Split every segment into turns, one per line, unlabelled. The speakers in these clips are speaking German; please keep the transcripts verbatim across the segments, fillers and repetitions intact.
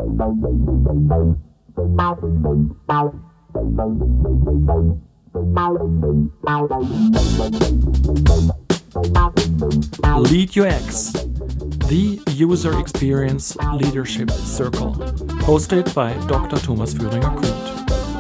Lead U X, the User Experience Leadership Circle, hosted by Doctor Thomas Führinger-Kühnt.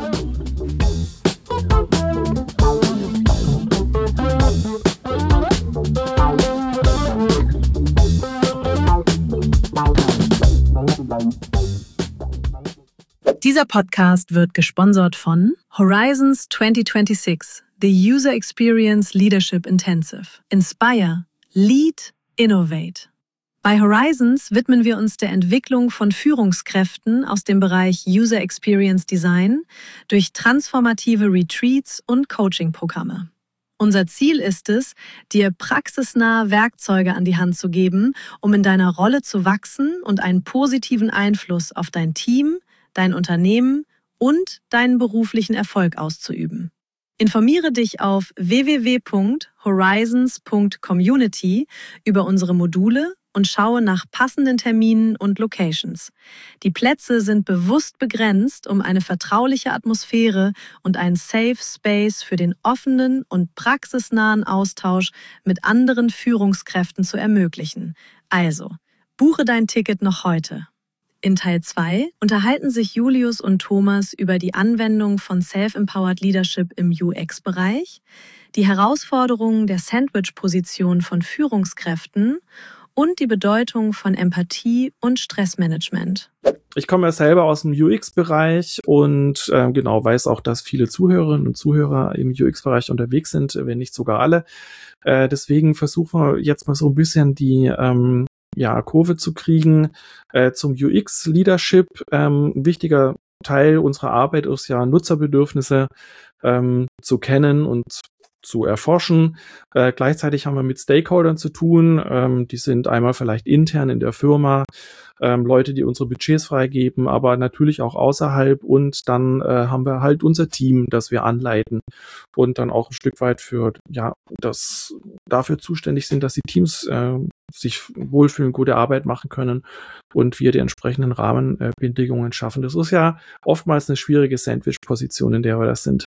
Dieser Podcast wird gesponsert von Horizons zwanzig sechsundzwanzig, the User Experience Leadership Intensive. Inspire, Lead, Innovate. Bei Horizons widmen wir uns der Entwicklung von Führungskräften aus dem Bereich User Experience Design durch transformative Retreats und Coaching-Programme. Unser Ziel ist es, dir praxisnahe Werkzeuge an die Hand zu geben, um in deiner Rolle zu wachsen und einen positiven Einfluss auf dein Team, dein Unternehmen und deinen beruflichen Erfolg auszuüben. Informiere dich auf w w w punkt horizons punkt community über unsere Module und schaue nach passenden Terminen und Locations. Die Plätze sind bewusst begrenzt, um eine vertrauliche Atmosphäre und einen Safe Space für den offenen und praxisnahen Austausch mit anderen Führungskräften zu ermöglichen. Also, buche dein Ticket noch heute. In Teil zwei unterhalten sich Julius und Thomas über die Anwendung von Self-Empowered Leadership im U X-Bereich, die Herausforderungen der Sandwich-Position von Führungskräften und die Bedeutung von Empathie und Stressmanagement.
Ich komme ja selber aus dem U X-Bereich und äh, genau weiß auch, dass viele Zuhörerinnen und Zuhörer im U X-Bereich unterwegs sind, wenn nicht sogar alle. Äh, deswegen versuchen wir jetzt mal so ein bisschen die ähm, ja, Kurve zu kriegen äh, zum U X-Leadership. Ähm, ein wichtiger Teil unserer Arbeit ist ja, Nutzerbedürfnisse ähm, zu kennen und zu erforschen. Äh, gleichzeitig haben wir mit Stakeholdern zu tun. Ähm, die sind einmal vielleicht intern in der Firma, ähm, Leute, die unsere Budgets freigeben, aber natürlich auch außerhalb. Und dann äh, haben wir halt unser Team, das wir anleiten und dann auch ein Stück weit für, ja, das dafür zuständig sind, dass die Teams äh, sich wohlfühlen, gute Arbeit machen können und wir die entsprechenden Rahmenbedingungen schaffen. Das ist ja oftmals eine schwierige Sandwich-Position, in der wir das sind.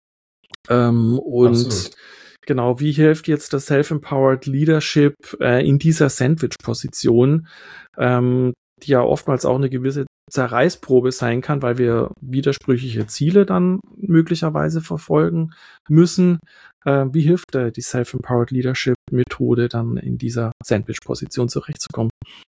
Ähm, und Absolut. Genau, wie hilft jetzt das Self-Empowered Leadership äh, in dieser Sandwich-Position, ähm, die ja oftmals auch eine gewisse Zerreißprobe sein kann, weil wir widersprüchliche Ziele dann möglicherweise verfolgen müssen. Äh, wie hilft äh, die Self-Empowered Leadership Methode dann in dieser Sandwich-Position zurechtzukommen?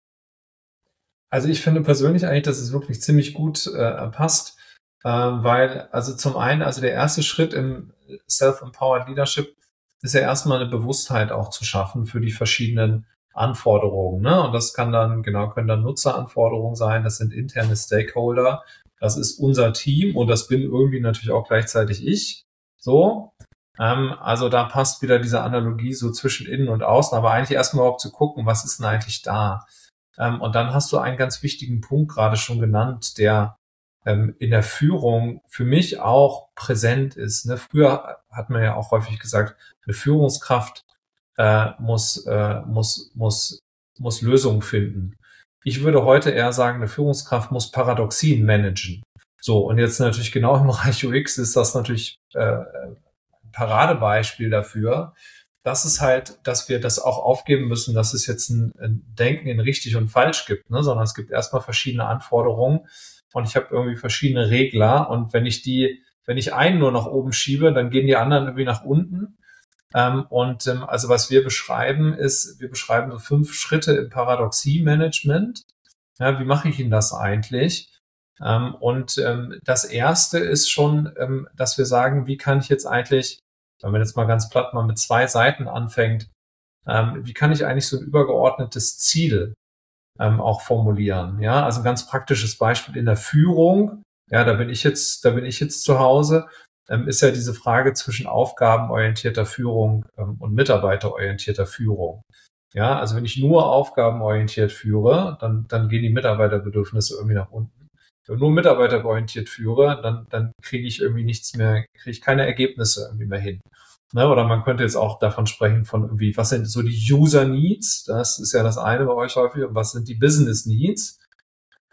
Also ich finde persönlich eigentlich, dass es wirklich ziemlich gut äh, passt, äh, weil also zum einen, also der erste Schritt im Self-Empowered Leadership ist ja erstmal eine Bewusstheit auch zu schaffen für die verschiedenen Anforderungen, ne? Und das kann dann, genau, können dann Nutzeranforderungen sein, das sind interne Stakeholder, das ist unser Team und das bin irgendwie natürlich auch gleichzeitig ich, so. Ähm, also da passt wieder diese Analogie so zwischen innen und außen, aber eigentlich erstmal überhaupt zu gucken, was ist denn eigentlich da? Ähm, und dann hast du einen ganz wichtigen Punkt gerade schon genannt, der ähm, in der Führung für mich auch präsent ist, ne? Früher hat man ja auch häufig gesagt, eine Führungskraft äh, muss, äh, muss, muss, muss Lösungen finden. Ich würde heute eher sagen, eine Führungskraft muss Paradoxien managen. So, und jetzt natürlich genau im Bereich U X ist das natürlich äh, ein Paradebeispiel dafür, dass es halt, dass wir das auch aufgeben müssen, dass es jetzt ein, ein Denken in richtig und falsch gibt, ne? Sondern es gibt erstmal verschiedene Anforderungen und ich habe irgendwie verschiedene Regler und wenn ich die, wenn ich einen nur nach oben schiebe, dann gehen die anderen irgendwie nach unten. Ähm, und ähm, also was wir beschreiben ist, wir beschreiben so fünf Schritte im Paradoxie-Management. Ja, wie mache ich Ihnen das eigentlich? Ähm, und ähm, das erste ist schon, ähm, dass wir sagen, wie kann ich jetzt eigentlich, wenn man jetzt mal ganz platt mal mit zwei Seiten anfängt, ähm, wie kann ich eigentlich so ein übergeordnetes Ziel ähm, auch formulieren? Ja, also ein ganz praktisches Beispiel in der Führung. Ja, da bin ich jetzt, da bin ich jetzt zu Hause. Ähm, ist ja diese Frage zwischen aufgabenorientierter Führung ähm, und mitarbeiterorientierter Führung. Ja, also wenn ich nur aufgabenorientiert führe, dann, dann gehen die Mitarbeiterbedürfnisse irgendwie nach unten. Wenn ich nur mitarbeiterorientiert führe, dann, dann kriege ich irgendwie nichts mehr, kriege ich keine Ergebnisse irgendwie mehr hin. Ne? Oder man könnte jetzt auch davon sprechen von irgendwie, was sind so die User Needs? Das ist ja das eine bei euch häufig. Und was sind die Business Needs?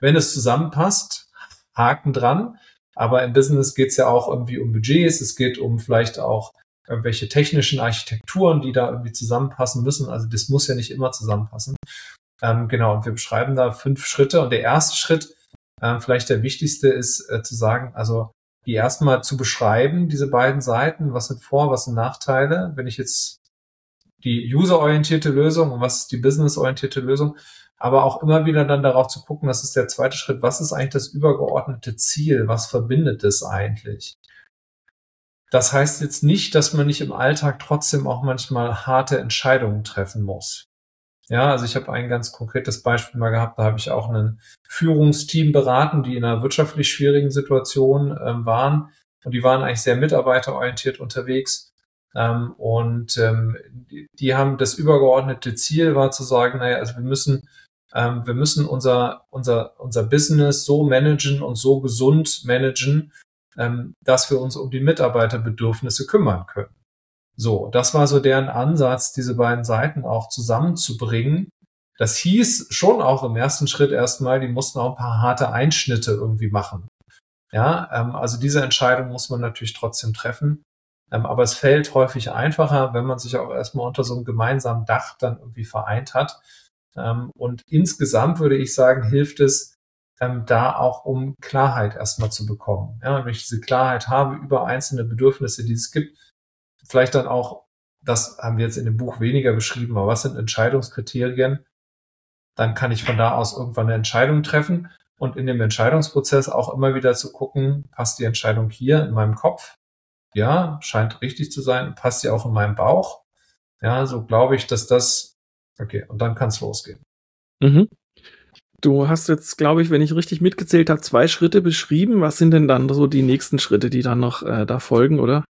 wenn es zusammenpasst, Haken dran. Aber im Business geht es ja auch irgendwie um Budgets, es geht um vielleicht auch irgendwelche technischen Architekturen, die da irgendwie zusammenpassen müssen. Also das muss ja nicht immer zusammenpassen. Ähm, genau, und wir beschreiben da fünf Schritte. Und der erste Schritt, ähm, vielleicht der wichtigste, ist äh, zu sagen, also die erstmal zu beschreiben, diese beiden Seiten, was sind Vor-, was sind Nachteile. Wenn ich jetzt die userorientierte Lösung und was ist die businessorientierte Lösung, aber auch immer wieder dann darauf zu gucken, das ist der zweite Schritt, was ist eigentlich das übergeordnete Ziel, was verbindet es eigentlich? Das heißt jetzt nicht, dass man nicht im Alltag trotzdem auch manchmal harte Entscheidungen treffen muss. Ja, also ich habe ein ganz konkretes Beispiel mal gehabt, da habe ich auch ein Führungsteam beraten, die in einer wirtschaftlich schwierigen Situation ähm, waren und die waren eigentlich sehr mitarbeiterorientiert unterwegs. Ähm, und ähm, die, die haben das übergeordnete Ziel war zu sagen, naja, also wir müssen ähm, wir müssen unser unser unser Business so managen und so gesund managen, ähm, dass wir uns um die Mitarbeiterbedürfnisse kümmern können. So, das war so deren Ansatz, diese beiden Seiten auch zusammenzubringen. Das hieß schon auch im ersten Schritt erstmal, die mussten auch ein paar harte Einschnitte irgendwie machen. Ja, ähm, also diese Entscheidung muss man natürlich trotzdem treffen. Ähm, aber es fällt häufig einfacher, wenn man sich auch erstmal unter so einem gemeinsamen Dach dann irgendwie vereint hat. Ähm, und insgesamt würde ich sagen, hilft es, ähm, da auch um Klarheit erstmal zu bekommen. Ja, wenn ich diese Klarheit habe über einzelne Bedürfnisse, die es gibt, vielleicht dann auch, das haben wir jetzt in dem Buch weniger beschrieben, aber was sind Entscheidungskriterien? Dann kann ich von da aus irgendwann eine Entscheidung treffen und in dem Entscheidungsprozess auch immer wieder zu gucken, passt die Entscheidung hier in meinem Kopf? Ja, scheint richtig zu sein. Passt sie auch in meinem Bauch? Ja, so glaube ich, dass das, okay, und dann kann es losgehen.
Mhm. Du hast jetzt, glaube ich, wenn ich richtig mitgezählt habe, zwei Schritte beschrieben. Was sind denn dann so die nächsten Schritte, die dann noch äh, da folgen, oder?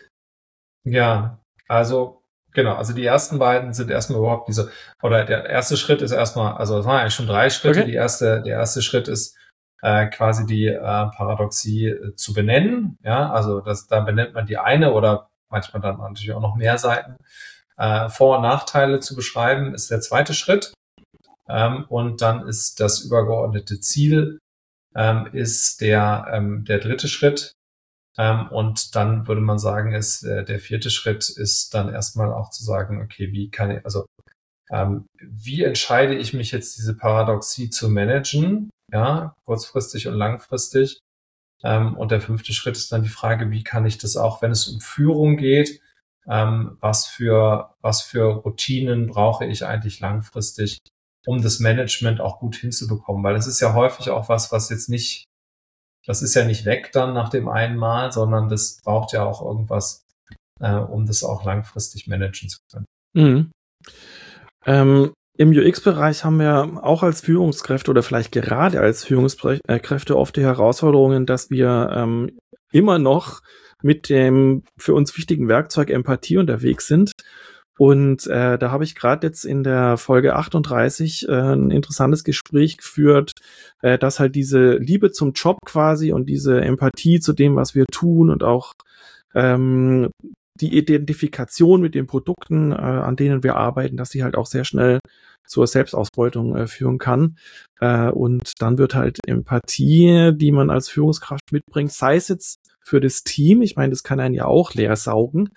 Ja, also genau, also die ersten beiden sind erstmal überhaupt diese, oder der erste Schritt ist erstmal, also es waren eigentlich schon drei Schritte.
Okay.
Die erste, der erste Schritt ist äh, quasi die äh, Paradoxie äh, zu benennen. Ja, also das, da benennt man die eine oder manchmal dann natürlich auch noch mehr Seiten. Äh, Vor- und Nachteile zu beschreiben ist der zweite Schritt. Ähm, und dann ist das übergeordnete Ziel ähm, ist der ähm, der dritte Schritt. Ähm, und dann würde man sagen, ist äh, der vierte Schritt ist dann erstmal auch zu sagen, okay, wie kann ich, also ähm, wie entscheide ich mich jetzt, diese Paradoxie zu managen, ja, kurzfristig und langfristig. Ähm, und der fünfte Schritt ist dann die Frage, wie kann ich das auch, wenn es um Führung geht, ähm, was für was für Routinen brauche ich eigentlich langfristig, um das Management auch gut hinzubekommen, weil es ist ja häufig auch was, was jetzt nicht Das ist ja nicht weg dann nach dem einen Mal, sondern das braucht ja auch irgendwas, äh, um das auch langfristig managen zu können.
Mhm. Ähm, Im U X-Bereich haben wir auch als Führungskräfte oder vielleicht gerade als Führungskräfte oft die Herausforderungen, dass wir ähm, immer noch mit dem für uns wichtigen Werkzeug Empathie unterwegs sind. Und äh, da habe ich gerade jetzt in der Folge achtunddreißig äh, ein interessantes Gespräch geführt, äh, dass halt diese Liebe zum Job quasi und diese Empathie zu dem, was wir tun und auch ähm, die Identifikation mit den Produkten, äh, an denen wir arbeiten, dass die halt auch sehr schnell zur Selbstausbeutung äh, führen kann. Äh, und dann wird halt Empathie, die man als Führungskraft mitbringt, sei es jetzt für das Team, ich meine, das kann einen ja auch leer saugen,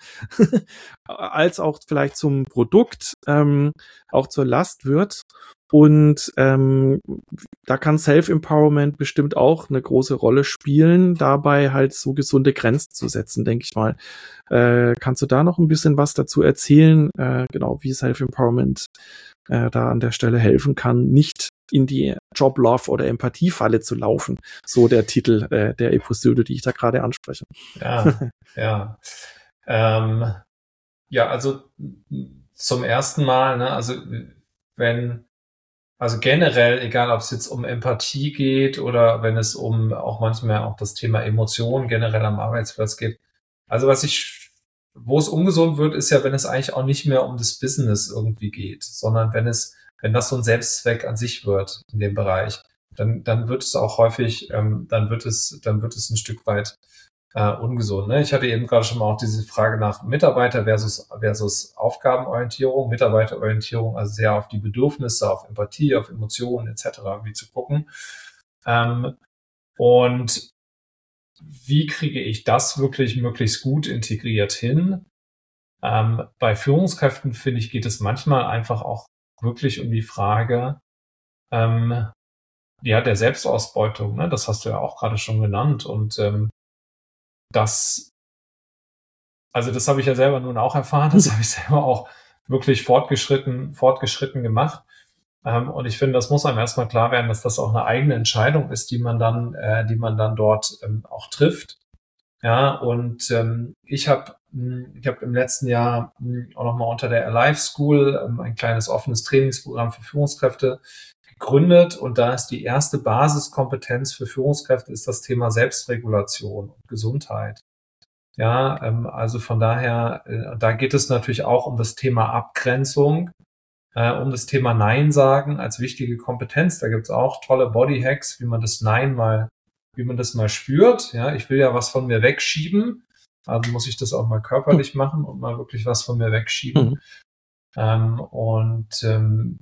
als auch vielleicht zum Produkt ähm, auch zur Last wird. Und ähm, da kann Self-Empowerment bestimmt auch eine große Rolle spielen, dabei halt so gesunde Grenzen zu setzen, denke ich mal. Äh, kannst du da noch ein bisschen was dazu erzählen, äh, genau wie Self-Empowerment äh, da an der Stelle helfen kann, nicht in die Job-Love- oder Empathie-Falle zu laufen. So der Titel äh, der Episode, die ich da gerade anspreche.
Ja, ja. Ähm, ja, also zum ersten Mal, ne, also wenn, also generell, egal ob es jetzt um Empathie geht oder wenn es um auch manchmal auch das Thema Emotionen generell am Arbeitsplatz geht. Also was ich, wo es ungesund wird, ist ja, wenn es eigentlich auch nicht mehr um das Business irgendwie geht, sondern wenn es wenn das so ein Selbstzweck an sich wird in dem Bereich, dann, dann wird es auch häufig, ähm, dann wird es, dann wird es ein Stück weit äh, ungesund. Ne? Ich hatte eben gerade schon mal auch diese Frage nach Mitarbeiter versus, versus Aufgabenorientierung, Mitarbeiterorientierung, also sehr auf die Bedürfnisse, auf Empathie, auf Emotionen et cetera, wie zu gucken. Ähm, und wie kriege ich das wirklich möglichst gut integriert hin? Ähm, bei Führungskräften, finde ich, geht es manchmal einfach auch wirklich um die Frage, ähm, ja, der Selbstausbeutung, ne? Das hast du ja auch gerade schon genannt. Und ähm, das, also das habe ich ja selber nun auch erfahren, das habe ich selber auch wirklich fortgeschritten, fortgeschritten gemacht. Ähm, und ich finde, das muss einem erstmal klar werden, dass das auch eine eigene Entscheidung ist, die man dann, äh, die man dann dort ähm, auch trifft. Ja, und ähm, ich habe ich habe im letzten Jahr mh, auch nochmal unter der Alive School ähm, ein kleines offenes Trainingsprogramm für Führungskräfte gegründet. Und da ist die erste Basiskompetenz für Führungskräfte ist das Thema Selbstregulation und Gesundheit. Ja, ähm, also von daher, äh, da geht es natürlich auch um das Thema Abgrenzung, äh, um das Thema Nein sagen als wichtige Kompetenz. Da gibt's auch tolle Bodyhacks, wie man das Nein mal, wie man das mal spürt. Ja, ich will ja was von mir wegschieben, also muss ich das auch mal körperlich machen und mal wirklich was von mir wegschieben.
Mhm.
Ähm, und ähm,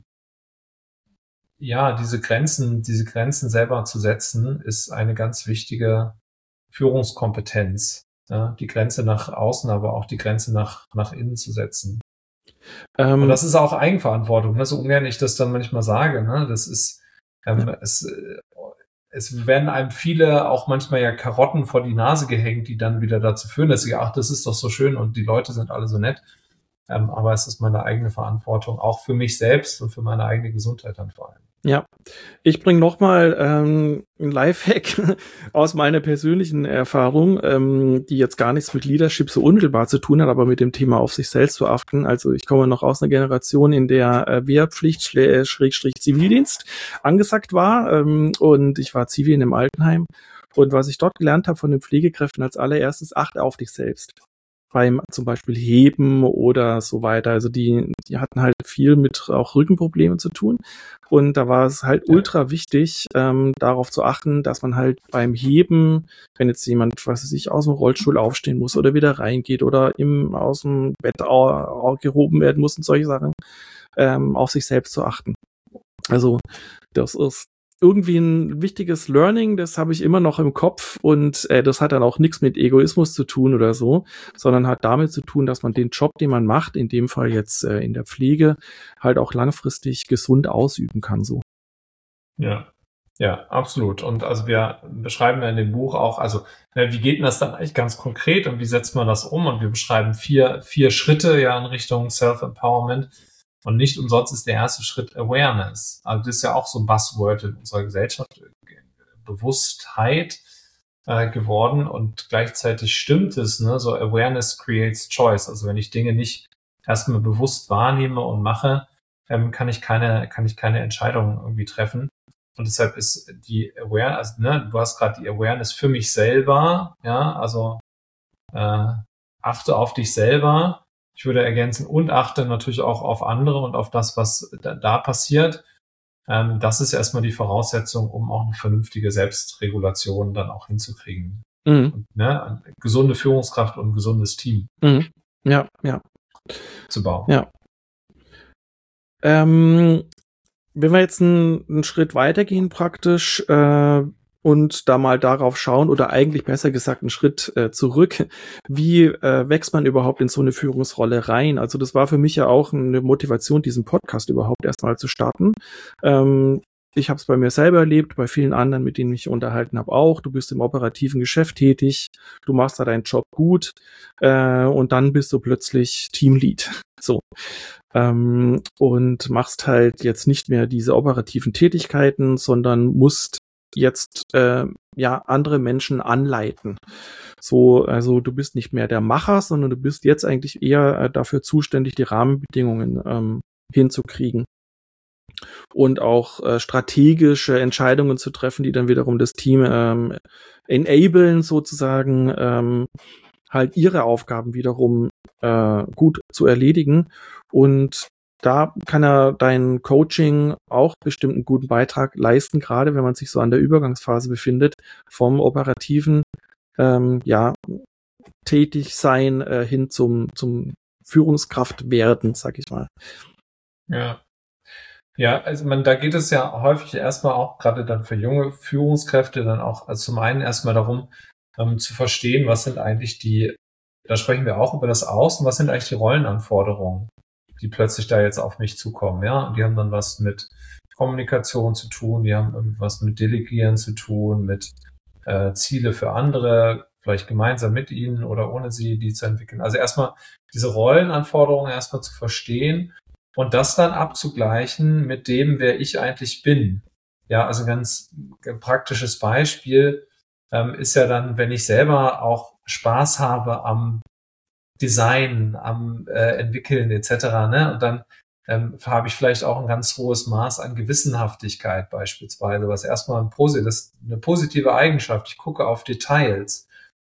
ja, diese Grenzen, diese Grenzen selber zu setzen, ist eine ganz wichtige Führungskompetenz. Ja, die Grenze nach außen, aber auch die Grenze nach, nach innen zu setzen.
Ähm,
Und das ist auch Eigenverantwortung, ne? So ungern ich das dann manchmal sage, ne? Das ist, ähm,
Ja.
es, äh, es werden einem viele auch manchmal ja Karotten vor die Nase gehängt, die dann wieder dazu führen, dass sie, ach, das ist doch so schön und die Leute sind alle so nett. Ähm, aber es ist meine eigene Verantwortung, auch für mich selbst und für meine eigene Gesundheit dann vor allem.
Ja, ich bringe nochmal ähm, ein Lifehack aus meiner persönlichen Erfahrung, ähm, die jetzt gar nichts mit Leadership so unmittelbar zu tun hat, aber mit dem Thema auf sich selbst zu achten. Also ich komme noch aus einer Generation, in der äh, Wehrpflicht, Schrägstrich Zivildienst angesagt war, ähm, und ich war Zivi in einem Altenheim. Und was ich dort gelernt habe von den Pflegekräften als allererstes, achte auf dich selbst. Beim zum Beispiel Heben oder so weiter. Also die, die hatten halt viel mit auch Rückenproblemen zu tun. Und da war es halt
Ja.
ultra wichtig, ähm, darauf zu achten, dass man halt beim Heben, wenn jetzt jemand, was weiß ich, aus dem Rollstuhl aufstehen muss oder wieder reingeht oder im, aus dem Bett au, au, gehoben werden muss und solche Sachen, ähm, auf sich selbst zu achten. Also das ist irgendwie ein wichtiges Learning, das habe ich immer noch im Kopf und äh, das hat dann auch nichts mit Egoismus zu tun oder so, sondern hat damit zu tun, dass man den Job, den man macht, in dem Fall jetzt äh, in der Pflege, halt auch langfristig gesund ausüben kann, so.
Ja, ja, absolut. Und also wir beschreiben ja in dem Buch auch, also wie geht denn das dann eigentlich ganz konkret und wie setzt man das um? Und wir beschreiben vier, vier Schritte ja in Richtung Self-Empowerment. Und nicht umsonst ist der erste Schritt Awareness. Also das ist ja auch so ein Buzzword in unserer Gesellschaft, Bewusstheit äh, geworden und gleichzeitig stimmt es, ne? So Awareness creates choice. Also wenn ich Dinge nicht erstmal bewusst wahrnehme und mache, ähm, kann ich keine, kann ich keine Entscheidungen irgendwie treffen. Und deshalb ist die Awareness, also, ne, du hast gerade die Awareness für mich selber, ja, also äh, achte auf dich selber. Ich würde ergänzen und achte natürlich auch auf andere und auf das, was da, da passiert. Ähm, das ist erstmal die Voraussetzung, um auch eine vernünftige Selbstregulation dann auch hinzukriegen.
Mhm.
Und, ne, eine gesunde Führungskraft und ein gesundes Team
Mhm. Ja, ja.
zu bauen.
Ja. Ähm, wenn wir jetzt einen, einen Schritt weitergehen praktisch, äh, und da mal darauf schauen oder eigentlich besser gesagt einen Schritt äh, zurück, wie äh, wächst man überhaupt in so eine Führungsrolle rein? Also das war für mich ja auch eine Motivation, diesen Podcast überhaupt erstmal zu starten. Ähm, ich habe es bei mir selber erlebt, bei vielen anderen, mit denen ich mich unterhalten habe auch. Du bist im operativen Geschäft tätig, du machst da deinen Job gut äh, und dann bist du plötzlich Teamlead. So. Ähm, und machst halt jetzt nicht mehr diese operativen Tätigkeiten, sondern musst jetzt äh, ja andere Menschen anleiten. So, also du bist nicht mehr der Macher, sondern du bist jetzt eigentlich eher äh, dafür zuständig, die Rahmenbedingungen ähm, hinzukriegen und auch äh, strategische Entscheidungen zu treffen, die dann wiederum das Team ähm, enablen, sozusagen ähm, halt ihre Aufgaben wiederum äh, gut zu erledigen. Und da kann er dein Coaching auch bestimmt einen guten Beitrag leisten, gerade wenn man sich so an der Übergangsphase befindet, vom operativen ähm, ja, tätig sein äh, hin zum, zum Führungskraft werden, sag ich mal.
Ja. Ja, also man, da geht es ja häufig erstmal auch gerade dann für junge Führungskräfte dann auch also zum einen erstmal darum, ähm, zu verstehen, was sind eigentlich die, da sprechen wir auch über das Außen, was sind eigentlich die Rollenanforderungen, die plötzlich da jetzt auf mich zukommen, ja, und die haben dann was mit Kommunikation zu tun, die haben irgendwas mit Delegieren zu tun, mit äh, Ziele für andere, vielleicht gemeinsam mit ihnen oder ohne sie, die zu entwickeln. Also erstmal diese Rollenanforderungen erstmal zu verstehen und das dann abzugleichen mit dem, wer ich eigentlich bin. Ja, also ein ganz praktisches Beispiel ähm, ist ja dann, wenn ich selber auch Spaß habe am Design, am äh, Entwickeln et cetera. Ne? Und dann ähm, habe ich vielleicht auch ein ganz hohes Maß an Gewissenhaftigkeit beispielsweise, was erstmal ein Posi- das ist eine positive Eigenschaft. Ich gucke auf Details.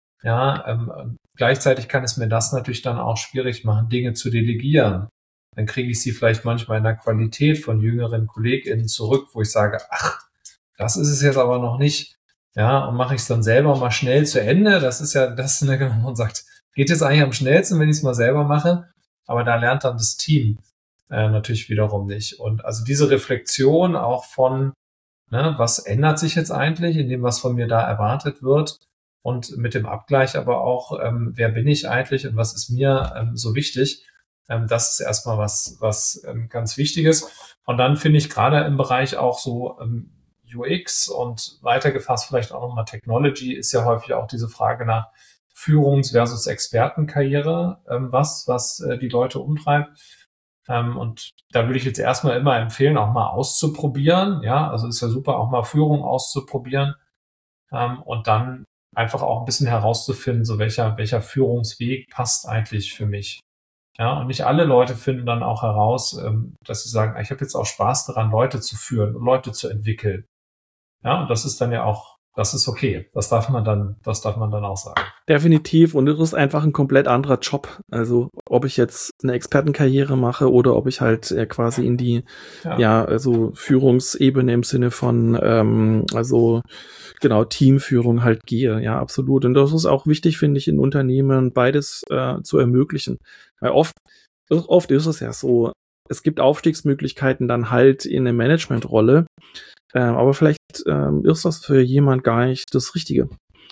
Ja, ähm, gleichzeitig kann es mir das natürlich dann auch schwierig machen, Dinge zu delegieren. Dann kriege ich sie vielleicht manchmal in der Qualität von jüngeren KollegInnen zurück, wo ich sage, ach, das ist es jetzt aber noch nicht. Ja, und mache ich es dann selber mal schnell zu Ende. Das ist ja, das ist eine, man sagt, geht jetzt eigentlich am schnellsten, wenn ich es mal selber mache. Aber da lernt dann das Team äh, natürlich wiederum nicht. Und also diese Reflexion auch von, ne, was ändert sich jetzt eigentlich in dem, was von mir da erwartet wird? Und mit dem Abgleich aber auch, ähm, wer bin ich eigentlich und was ist mir ähm, so wichtig? Ähm, das ist erstmal was, was ähm, ganz Wichtiges. Und dann finde ich gerade im Bereich auch so ähm, U X und weitergefasst vielleicht auch nochmal Technology ist ja häufig auch diese Frage nach Führungs- versus Expertenkarriere, ähm, was, was äh, die Leute umtreibt. Ähm, und da würde ich jetzt erstmal immer empfehlen, auch mal auszuprobieren. Ja, also ist ja super, auch mal Führung auszuprobieren. Ähm, und dann einfach auch ein bisschen herauszufinden, so welcher, welcher Führungsweg passt eigentlich für mich. Ja, und nicht alle Leute finden dann auch heraus, ähm, dass sie sagen, ich habe jetzt auch Spaß daran, Leute zu führen und Leute zu entwickeln. Ja, und das ist dann ja auch, das ist okay. Das darf man dann, das darf man dann auch sagen.
Definitiv. Und das ist einfach ein komplett anderer Job. Also, ob ich jetzt eine Expertenkarriere mache oder ob ich halt äh, quasi in die, ja, ja also Führungsebene im Sinne von, ähm, also, genau, Teamführung halt gehe. Ja, absolut. Und das ist auch wichtig, finde ich, in Unternehmen beides äh, zu ermöglichen. Weil oft, oft ist es ja so, es gibt Aufstiegsmöglichkeiten dann halt in eine Managementrolle. Ähm, aber vielleicht ähm, ist das für jemand gar nicht das Richtige.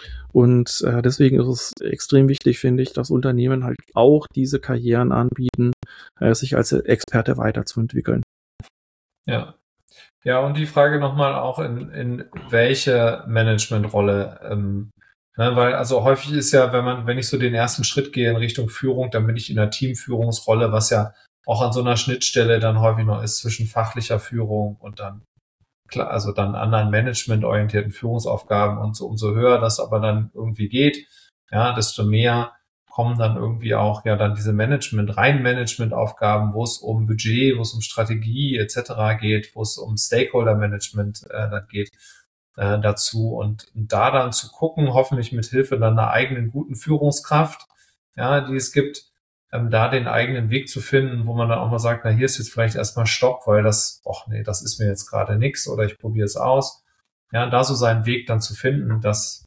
Und äh, deswegen ist es extrem wichtig, finde ich, dass Unternehmen halt auch diese Karrieren anbieten, äh, sich als Experte weiterzuentwickeln.
Ja. Ja, und die Frage nochmal auch, in, in welche Managementrolle, ähm, ne, weil also häufig ist ja, wenn man, wenn ich so den ersten Schritt gehe in Richtung Führung, dann bin ich in der Teamführungsrolle, was ja auch an so einer Schnittstelle dann häufig noch ist zwischen fachlicher Führung und dann klar, also dann anderen managementorientierten Führungsaufgaben und so, umso höher das aber dann irgendwie geht, ja, desto mehr kommen dann irgendwie auch ja dann diese Management, rein Management-Aufgaben, wo es um Budget, wo es um Strategie et cetera geht, wo es um Stakeholder-Management äh, dann geht äh, dazu und, und da dann zu gucken, hoffentlich mit Hilfe dann einer eigenen guten Führungskraft, ja, die es gibt, ähm, da den eigenen Weg zu finden, wo man dann auch mal sagt, na, hier ist jetzt vielleicht erstmal Stopp, weil das, ach nee, das ist mir jetzt gerade nix oder ich probiere es aus. Ja, da so seinen Weg dann zu finden, das,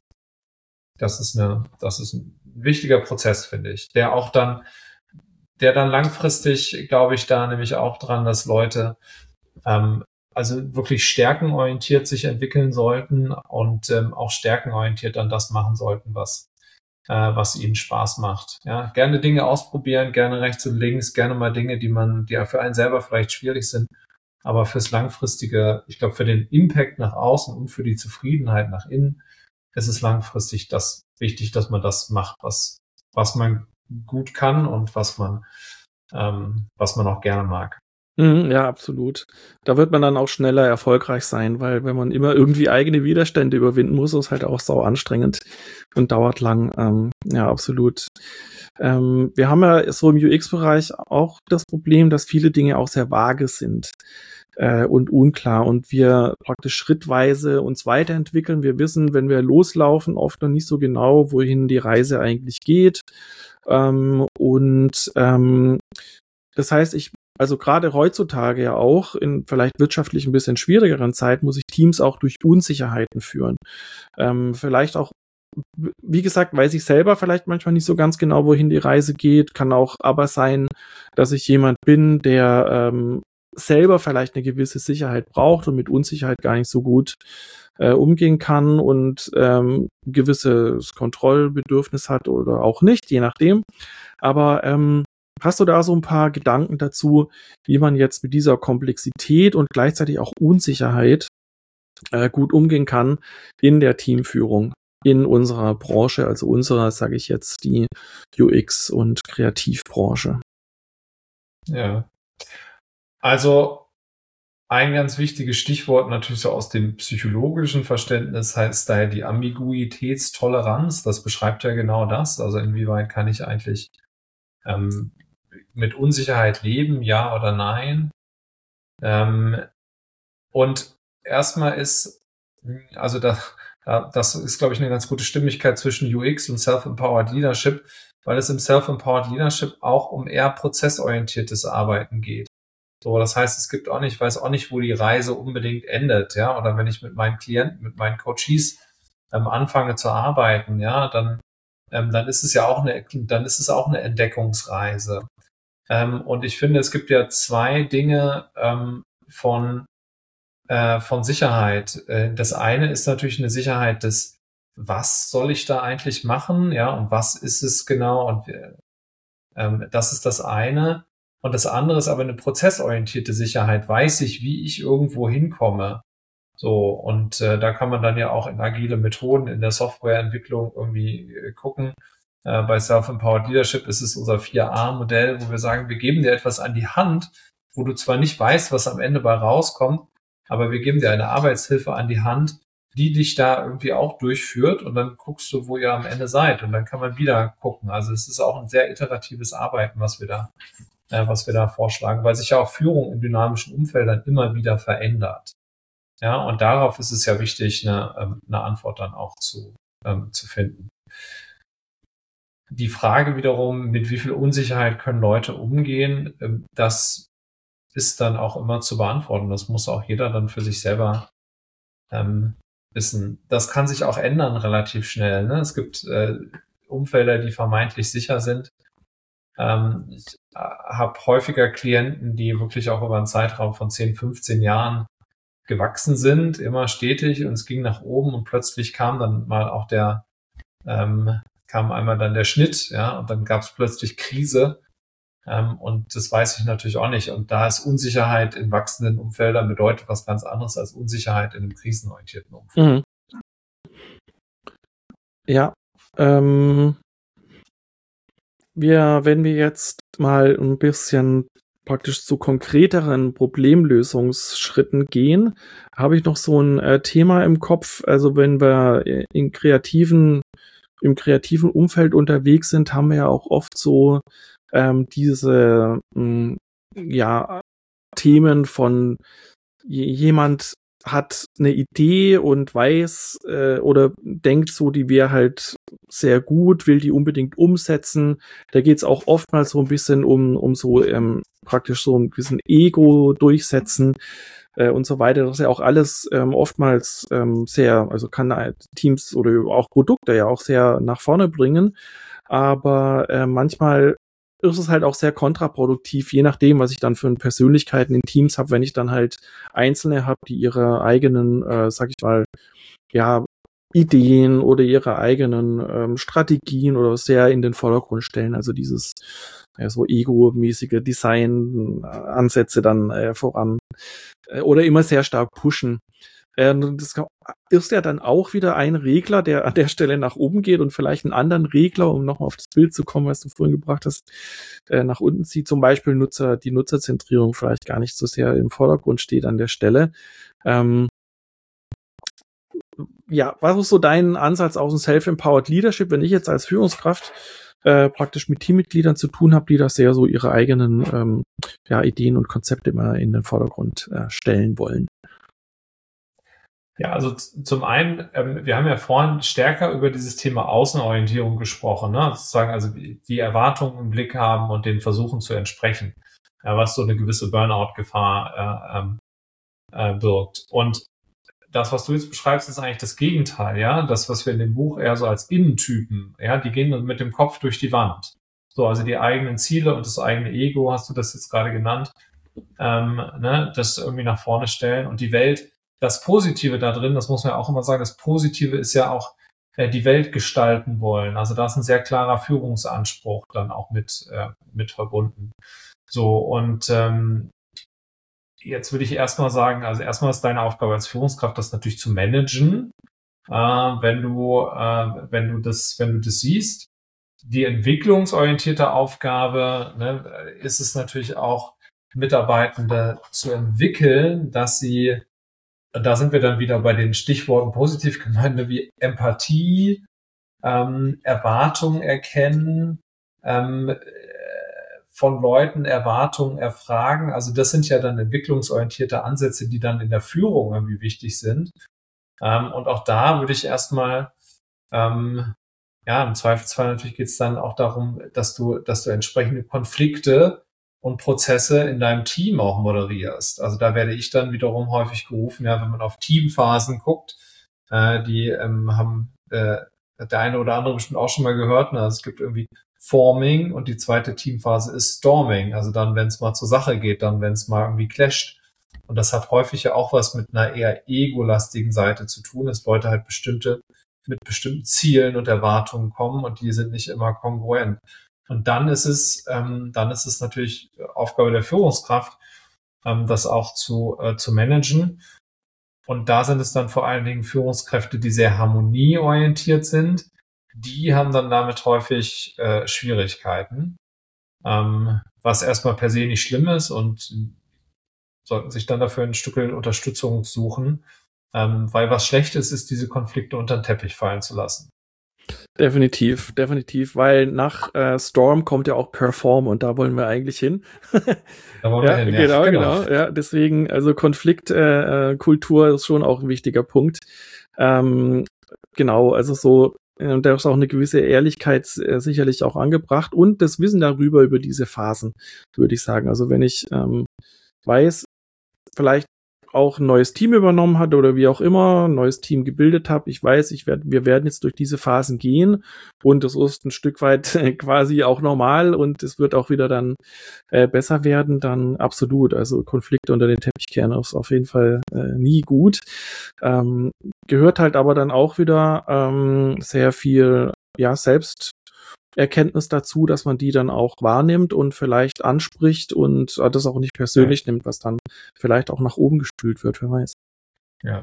das ist eine, das ist ein wichtiger Prozess, finde ich, der auch dann, der dann langfristig, glaube ich, da nämlich auch dran, dass Leute ähm, also wirklich stärkenorientiert sich entwickeln sollten und ähm, auch stärkenorientiert dann das machen sollten, was was ihnen Spaß macht. Ja, gerne Dinge ausprobieren, gerne rechts und links, gerne mal Dinge, die man, die für einen selber vielleicht schwierig sind, aber fürs langfristige, ich glaube, für den Impact nach außen und für die Zufriedenheit nach innen ist es langfristig das wichtig, dass man das macht, was, was man gut kann und was man, ähm, was man auch gerne mag.
Ja, absolut. Da wird man dann auch schneller erfolgreich sein, weil wenn man immer irgendwie eigene Widerstände überwinden muss, ist halt auch sau anstrengend und dauert lang. Ähm, ja, absolut. Ähm, wir haben ja so im U X-Bereich auch das Problem, dass viele Dinge auch sehr vage sind äh, und unklar und wir praktisch schrittweise uns weiterentwickeln. Wir wissen, wenn wir loslaufen, oft noch nicht so genau, wohin die Reise eigentlich geht. Ähm, und ähm, das heißt, ich Also gerade heutzutage ja auch in vielleicht wirtschaftlich ein bisschen schwierigeren Zeit muss ich Teams auch durch Unsicherheiten führen. Ähm, vielleicht auch, wie gesagt, weiß ich selber vielleicht manchmal nicht so ganz genau, wohin die Reise geht. Kann auch aber sein, dass ich jemand bin, der ähm, selber vielleicht eine gewisse Sicherheit braucht und mit Unsicherheit gar nicht so gut äh, umgehen kann und ähm, gewisses Kontrollbedürfnis hat oder auch nicht, je nachdem. Aber ähm, hast du da so ein paar Gedanken dazu, wie man jetzt mit dieser Komplexität und gleichzeitig auch Unsicherheit äh, gut umgehen kann in der Teamführung in unserer Branche, also unserer, sage ich jetzt, die U X- und Kreativbranche?
Ja. Also ein ganz wichtiges Stichwort natürlich so aus dem psychologischen Verständnis heißt daher die Ambiguitätstoleranz. Das beschreibt ja genau das. Also inwieweit kann ich eigentlich ähm, mit Unsicherheit leben, ja oder nein? Ähm, und erstmal ist, also das, das ist, glaube ich, eine ganz gute Stimmigkeit zwischen U X und Self-Empowered Leadership, weil es im Self-Empowered Leadership auch um eher prozessorientiertes Arbeiten geht. So, das heißt, es gibt auch nicht, ich weiß auch nicht, wo die Reise unbedingt endet, ja, oder wenn ich mit meinen Klienten, mit meinen Coaches ähm, anfange zu arbeiten, ja, dann, ähm, dann ist es ja auch eine, dann ist es auch eine Entdeckungsreise. Ähm, und ich finde, es gibt ja zwei Dinge ähm, von äh, von Sicherheit. Äh, das eine ist natürlich eine Sicherheit des, was soll ich da eigentlich machen, ja, und was ist es genau, und ähm, das ist das eine. Und das andere ist aber eine prozessorientierte Sicherheit. Weiß ich, wie ich irgendwo hinkomme. So, und äh, da kann man dann ja auch in agile Methoden in der Softwareentwicklung irgendwie äh, gucken. Äh, bei Self-Empowered Leadership ist es unser vier A Modell, wo wir sagen, wir geben dir etwas an die Hand, wo du zwar nicht weißt, was am Ende bei rauskommt, aber wir geben dir eine Arbeitshilfe an die Hand, die dich da irgendwie auch durchführt, und dann guckst du, wo ihr am Ende seid, und dann kann man wieder gucken. Also es ist auch ein sehr iteratives Arbeiten, was wir da äh, was wir da vorschlagen, weil sich ja auch Führung in dynamischen Umfeldern immer wieder verändert. Ja, und darauf ist es ja wichtig, eine, ähm, eine Antwort dann auch zu, ähm, zu finden. Die Frage wiederum, mit wie viel Unsicherheit können Leute umgehen, ähm, das ist dann auch immer zu beantworten. Das muss auch jeder dann für sich selber ähm, wissen. Das kann sich auch ändern relativ schnell. Ne? Es gibt äh, Umfelder, die vermeintlich sicher sind. Ähm, ich äh, habe häufiger Klienten, die wirklich auch über einen Zeitraum von zehn, fünfzehn Jahren gewachsen sind, immer stetig, und es ging nach oben, und plötzlich kam dann mal auch der, ähm, kam einmal dann der Schnitt, ja, und dann gab es plötzlich Krise, ähm, und das weiß ich natürlich auch nicht, und da ist Unsicherheit in wachsenden Umfeldern bedeutet was ganz anderes als Unsicherheit in einem krisenorientierten Umfeld.
Mhm. Ja, ähm, wir, wenn wir jetzt mal ein bisschen praktisch zu konkreteren Problemlösungsschritten gehen, habe ich noch so ein äh, Thema im Kopf. Also wenn wir in kreativen, im kreativen Umfeld unterwegs sind, haben wir ja auch oft so ähm, diese mh, ja Themen von j- jemand hat eine Idee und weiß äh, oder denkt so, die wäre halt sehr gut, will die unbedingt umsetzen. Da geht's auch oftmals so ein bisschen um um so ähm, praktisch so ein bisschen Ego durchsetzen äh, und so weiter. Das ist ja auch alles ähm, oftmals ähm, sehr, also kann halt Teams oder auch Produkte ja auch sehr nach vorne bringen. Aber äh, manchmal ist es halt auch sehr kontraproduktiv, je nachdem, was ich dann für Persönlichkeiten in Teams habe, wenn ich dann halt Einzelne habe, die ihre eigenen, äh, sag ich mal, ja, Ideen oder ihre eigenen ähm, Strategien oder sehr in den Vordergrund stellen, also dieses ja, so ego-mäßige Design-Ansätze dann äh, voran äh, oder immer sehr stark pushen. Äh, das ist ja dann auch wieder ein Regler, der an der Stelle nach oben geht und vielleicht einen anderen Regler, um nochmal auf das Bild zu kommen, was du vorhin gebracht hast, äh, nach unten zieht. Zum Beispiel Nutzer, die Nutzerzentrierung vielleicht gar nicht so sehr im Vordergrund steht an der Stelle. Ähm, ja, was ist so dein Ansatz aus dem Self-Empowered Leadership, wenn ich jetzt als Führungskraft äh, praktisch mit Teammitgliedern zu tun habe, die da sehr so ihre eigenen ähm, ja, Ideen und Konzepte immer in den Vordergrund äh, stellen wollen?
Ja, also z- zum einen, ähm, wir haben ja vorhin stärker über dieses Thema Außenorientierung gesprochen, ne? Sozusagen also die die Erwartungen im Blick haben und den Versuchen zu entsprechen, ja, was so eine gewisse Burnout-Gefahr äh, ähm, äh, birgt. Und das, was du jetzt beschreibst, ist eigentlich das Gegenteil, ja. Das, was wir in dem Buch eher so als Innentypen, ja, die gehen dann mit dem Kopf durch die Wand. So, also die eigenen Ziele und das eigene Ego, hast du das jetzt gerade genannt, ähm, ne, das irgendwie nach vorne stellen und die Welt, das Positive da drin, das muss man ja auch immer sagen, das Positive ist ja auch äh, die Welt gestalten wollen. Also da ist ein sehr klarer Führungsanspruch dann auch mit, äh, mit verbunden. So, und ähm, jetzt würde ich erstmal sagen, also erstmal ist deine Aufgabe als Führungskraft, das natürlich zu managen, äh, wenn du, äh, wenn du das, wenn du das siehst. Die entwicklungsorientierte Aufgabe, ne, ist es natürlich auch, Mitarbeitende zu entwickeln, dass sie, da sind wir dann wieder bei den Stichworten positiv gemeint, wie Empathie, ähm, Erwartungen erkennen, ähm, von Leuten Erwartungen erfragen. Also das sind ja dann entwicklungsorientierte Ansätze, die dann in der Führung irgendwie wichtig sind. Ähm, und auch da würde ich erstmal, ähm, ja, im Zweifelsfall natürlich geht es dann auch darum, dass du, dass du entsprechende Konflikte und Prozesse in deinem Team auch moderierst. Also da werde ich dann wiederum häufig gerufen, ja, wenn man auf Teamphasen guckt, äh, die ähm, haben äh, der eine oder andere bestimmt auch schon mal gehört. Ne? Also es gibt irgendwie Forming und die zweite Teamphase ist Storming. Also dann, wenn es mal zur Sache geht, dann, wenn es mal irgendwie clasht. Und das hat häufig ja auch was mit einer eher egolastigen Seite zu tun, dass Leute halt bestimmte mit bestimmten Zielen und Erwartungen kommen und die sind nicht immer kongruent. Und dann ist es, ähm, dann ist es natürlich Aufgabe der Führungskraft, ähm, das auch zu, äh, zu managen. Und da sind es dann vor allen Dingen Führungskräfte, die sehr harmonieorientiert sind. Die haben dann damit häufig äh, Schwierigkeiten, ähm, was erstmal per se nicht schlimm ist und sollten sich dann dafür ein Stück Unterstützung suchen, ähm, weil was schlecht ist, ist diese Konflikte unter den Teppich fallen zu lassen.
Definitiv, definitiv, weil nach äh, Storm kommt ja auch Perform und da wollen wir eigentlich hin.
Da wollen
ja,
wir hin, ja.
Genau, genau, genau. Ja, deswegen, also Konfliktkultur äh, ist schon auch ein wichtiger Punkt. Ähm, genau, also so, und da ist auch eine gewisse Ehrlichkeit äh, sicherlich auch angebracht und das Wissen darüber, über diese Phasen, würde ich sagen. Also wenn ich ähm, weiß, vielleicht auch ein neues Team übernommen hat oder wie auch immer, ein neues Team gebildet habe. Ich weiß, ich werd, wir werden jetzt durch diese Phasen gehen und das ist ein Stück weit äh, quasi auch normal und es wird auch wieder dann äh, besser werden, dann absolut. Also Konflikte unter den Teppich kehren ist auf jeden Fall äh, nie gut. Ähm, gehört halt aber dann auch wieder ähm, sehr viel, ja, selbst Erkenntnis dazu, dass man die dann auch wahrnimmt und vielleicht anspricht und äh, das auch nicht persönlich ja. nimmt, was dann vielleicht auch nach oben gespült wird, wer weiß.
Ja,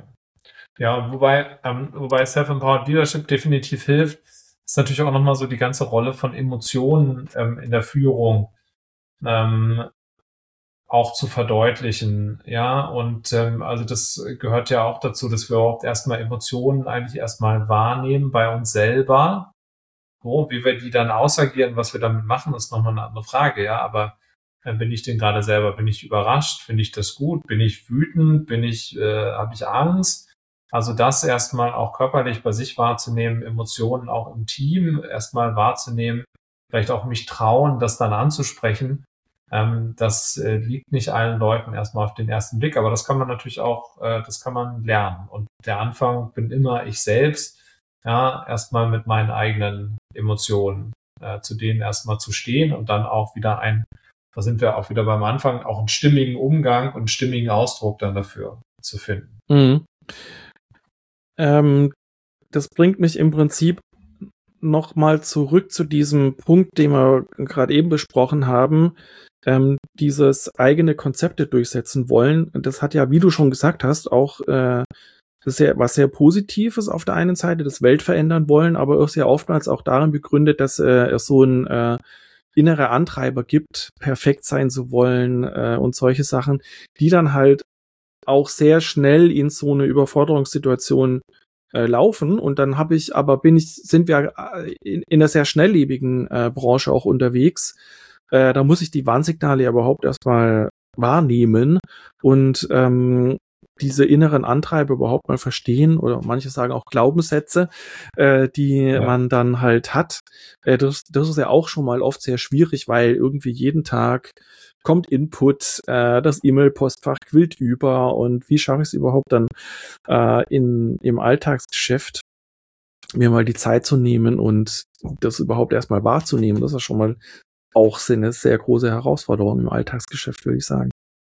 ja, wobei, ähm, wobei Self-Empowered Leadership definitiv hilft, ist natürlich auch nochmal so die ganze Rolle von Emotionen ähm, in der Führung ähm, auch zu verdeutlichen, ja, und ähm, also das gehört ja auch dazu, dass wir überhaupt erstmal Emotionen eigentlich erstmal wahrnehmen bei uns selber. So, wie wir die dann ausagieren, was wir damit machen, ist nochmal eine andere Frage, ja, aber äh, bin ich denn gerade selber, bin ich überrascht, finde ich das gut, bin ich wütend, bin ich, äh, habe ich Angst? Also das erstmal auch körperlich bei sich wahrzunehmen, Emotionen auch im Team erstmal wahrzunehmen, vielleicht auch mich trauen, das dann anzusprechen, ähm, das äh, liegt nicht allen Leuten erstmal auf den ersten Blick, aber das kann man natürlich auch, äh, das kann man lernen und der Anfang bin immer ich selbst, ja, erstmal mit meinen eigenen Emotionen, äh, zu denen erstmal zu stehen und dann auch wieder ein, da sind wir auch wieder beim Anfang, auch einen stimmigen Umgang und einen stimmigen Ausdruck dann dafür zu finden.
Mhm. Ähm, das bringt mich im Prinzip nochmal zurück zu diesem Punkt, den wir gerade eben besprochen haben, ähm, dieses eigene Konzepte durchsetzen wollen. Das hat ja, wie du schon gesagt hast, auch äh, sehr, was sehr Positives auf der einen Seite, das Welt verändern wollen, aber auch sehr oftmals auch darin begründet, dass äh, es so ein äh, innerer Antreiber gibt, perfekt sein zu wollen äh, und solche Sachen, die dann halt auch sehr schnell in so eine Überforderungssituation äh, laufen. Und dann habe ich, aber bin ich, sind wir in, in einer sehr schnelllebigen äh, Branche auch unterwegs. Äh, da muss ich die Warnsignale ja überhaupt erstmal wahrnehmen und ähm, diese inneren Antreiber überhaupt mal verstehen oder manche sagen auch Glaubenssätze, äh, die ja. man dann halt hat. Äh, das, das ist ja auch schon mal oft sehr schwierig, weil irgendwie jeden Tag kommt Input, äh, das E-Mail-Postfach quillt über und wie schaffe ich es überhaupt dann äh, in im Alltagsgeschäft mir mal die Zeit zu nehmen und das überhaupt erstmal wahrzunehmen. Das ist schon mal auch eine sehr große Herausforderung im Alltagsgeschäft, würde ich sagen.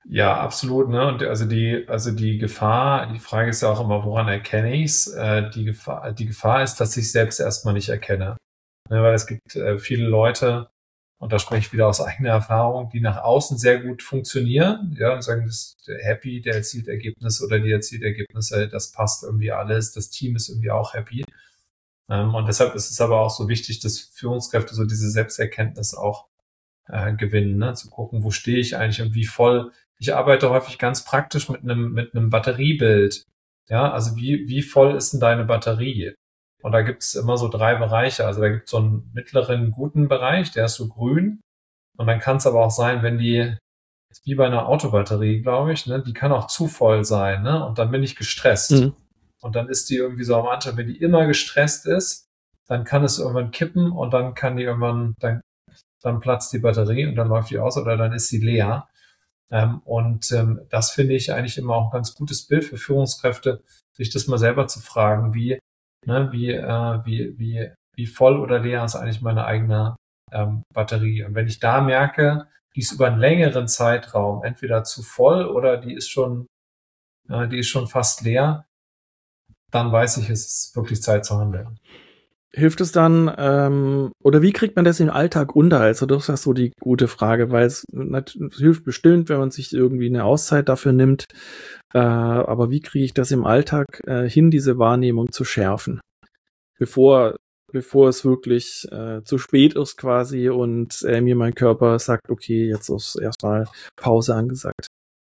Ja, absolut, ne? Und also die, also die Gefahr, die Frage ist ja auch immer, woran erkenne ich's? Äh, die Gefahr, die Gefahr ist, dass ich selbst erstmal nicht erkenne. Ne, weil es gibt äh, viele Leute, und da spreche ich wieder aus eigener Erfahrung, die nach außen sehr gut funktionieren, ja, und sagen, das ist happy, der erzielt Ergebnisse oder die erzielt Ergebnisse, das passt irgendwie alles, das Team ist irgendwie auch happy. Ähm, und deshalb ist es aber auch so wichtig, dass Führungskräfte so diese Selbsterkenntnis auch äh, gewinnen, ne? Zu gucken, wo stehe ich eigentlich und wie voll. Ich arbeite häufig ganz praktisch mit einem mit einem Batteriebild. Ja, also wie wie voll ist denn deine Batterie? Und da gibt's immer so drei Bereiche. Also da gibt's so einen mittleren guten Bereich, der ist so grün. Und dann kann es aber auch sein, wenn die, wie bei einer Autobatterie, glaube ich, ne, die kann auch zu voll sein, ne? Und dann bin ich gestresst.
Mhm.
Und dann ist die irgendwie so am Anfang, wenn die immer gestresst ist, dann kann es irgendwann kippen und dann kann die irgendwann, dann, dann platzt die Batterie und dann läuft die aus oder dann ist sie leer. Ähm, und ähm, das finde ich eigentlich immer auch ein ganz gutes Bild für Führungskräfte, sich das mal selber zu fragen, wie, ne, wie, äh, wie, wie, wie voll oder leer ist eigentlich meine eigene ähm, Batterie. Und wenn ich da merke, die ist über einen längeren Zeitraum entweder zu voll oder die ist schon, äh, die ist schon fast leer, dann weiß ich, es ist wirklich Zeit zu handeln.
Hilft es dann, ähm, oder wie kriegt man das im Alltag unter? Also das ist so die gute Frage, weil es, es hilft bestimmt, wenn man sich irgendwie eine Auszeit dafür nimmt. Äh, aber wie kriege ich das im Alltag äh, hin, diese Wahrnehmung zu schärfen? Bevor, bevor es wirklich äh, zu spät ist quasi und äh, mir mein Körper sagt, okay, jetzt ist erstmal Pause angesagt.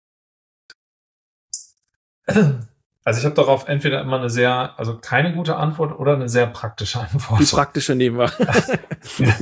Also ich habe darauf entweder immer eine sehr, also keine gute Antwort oder eine sehr praktische Antwort.
Die praktische nehmen wir.
Ja.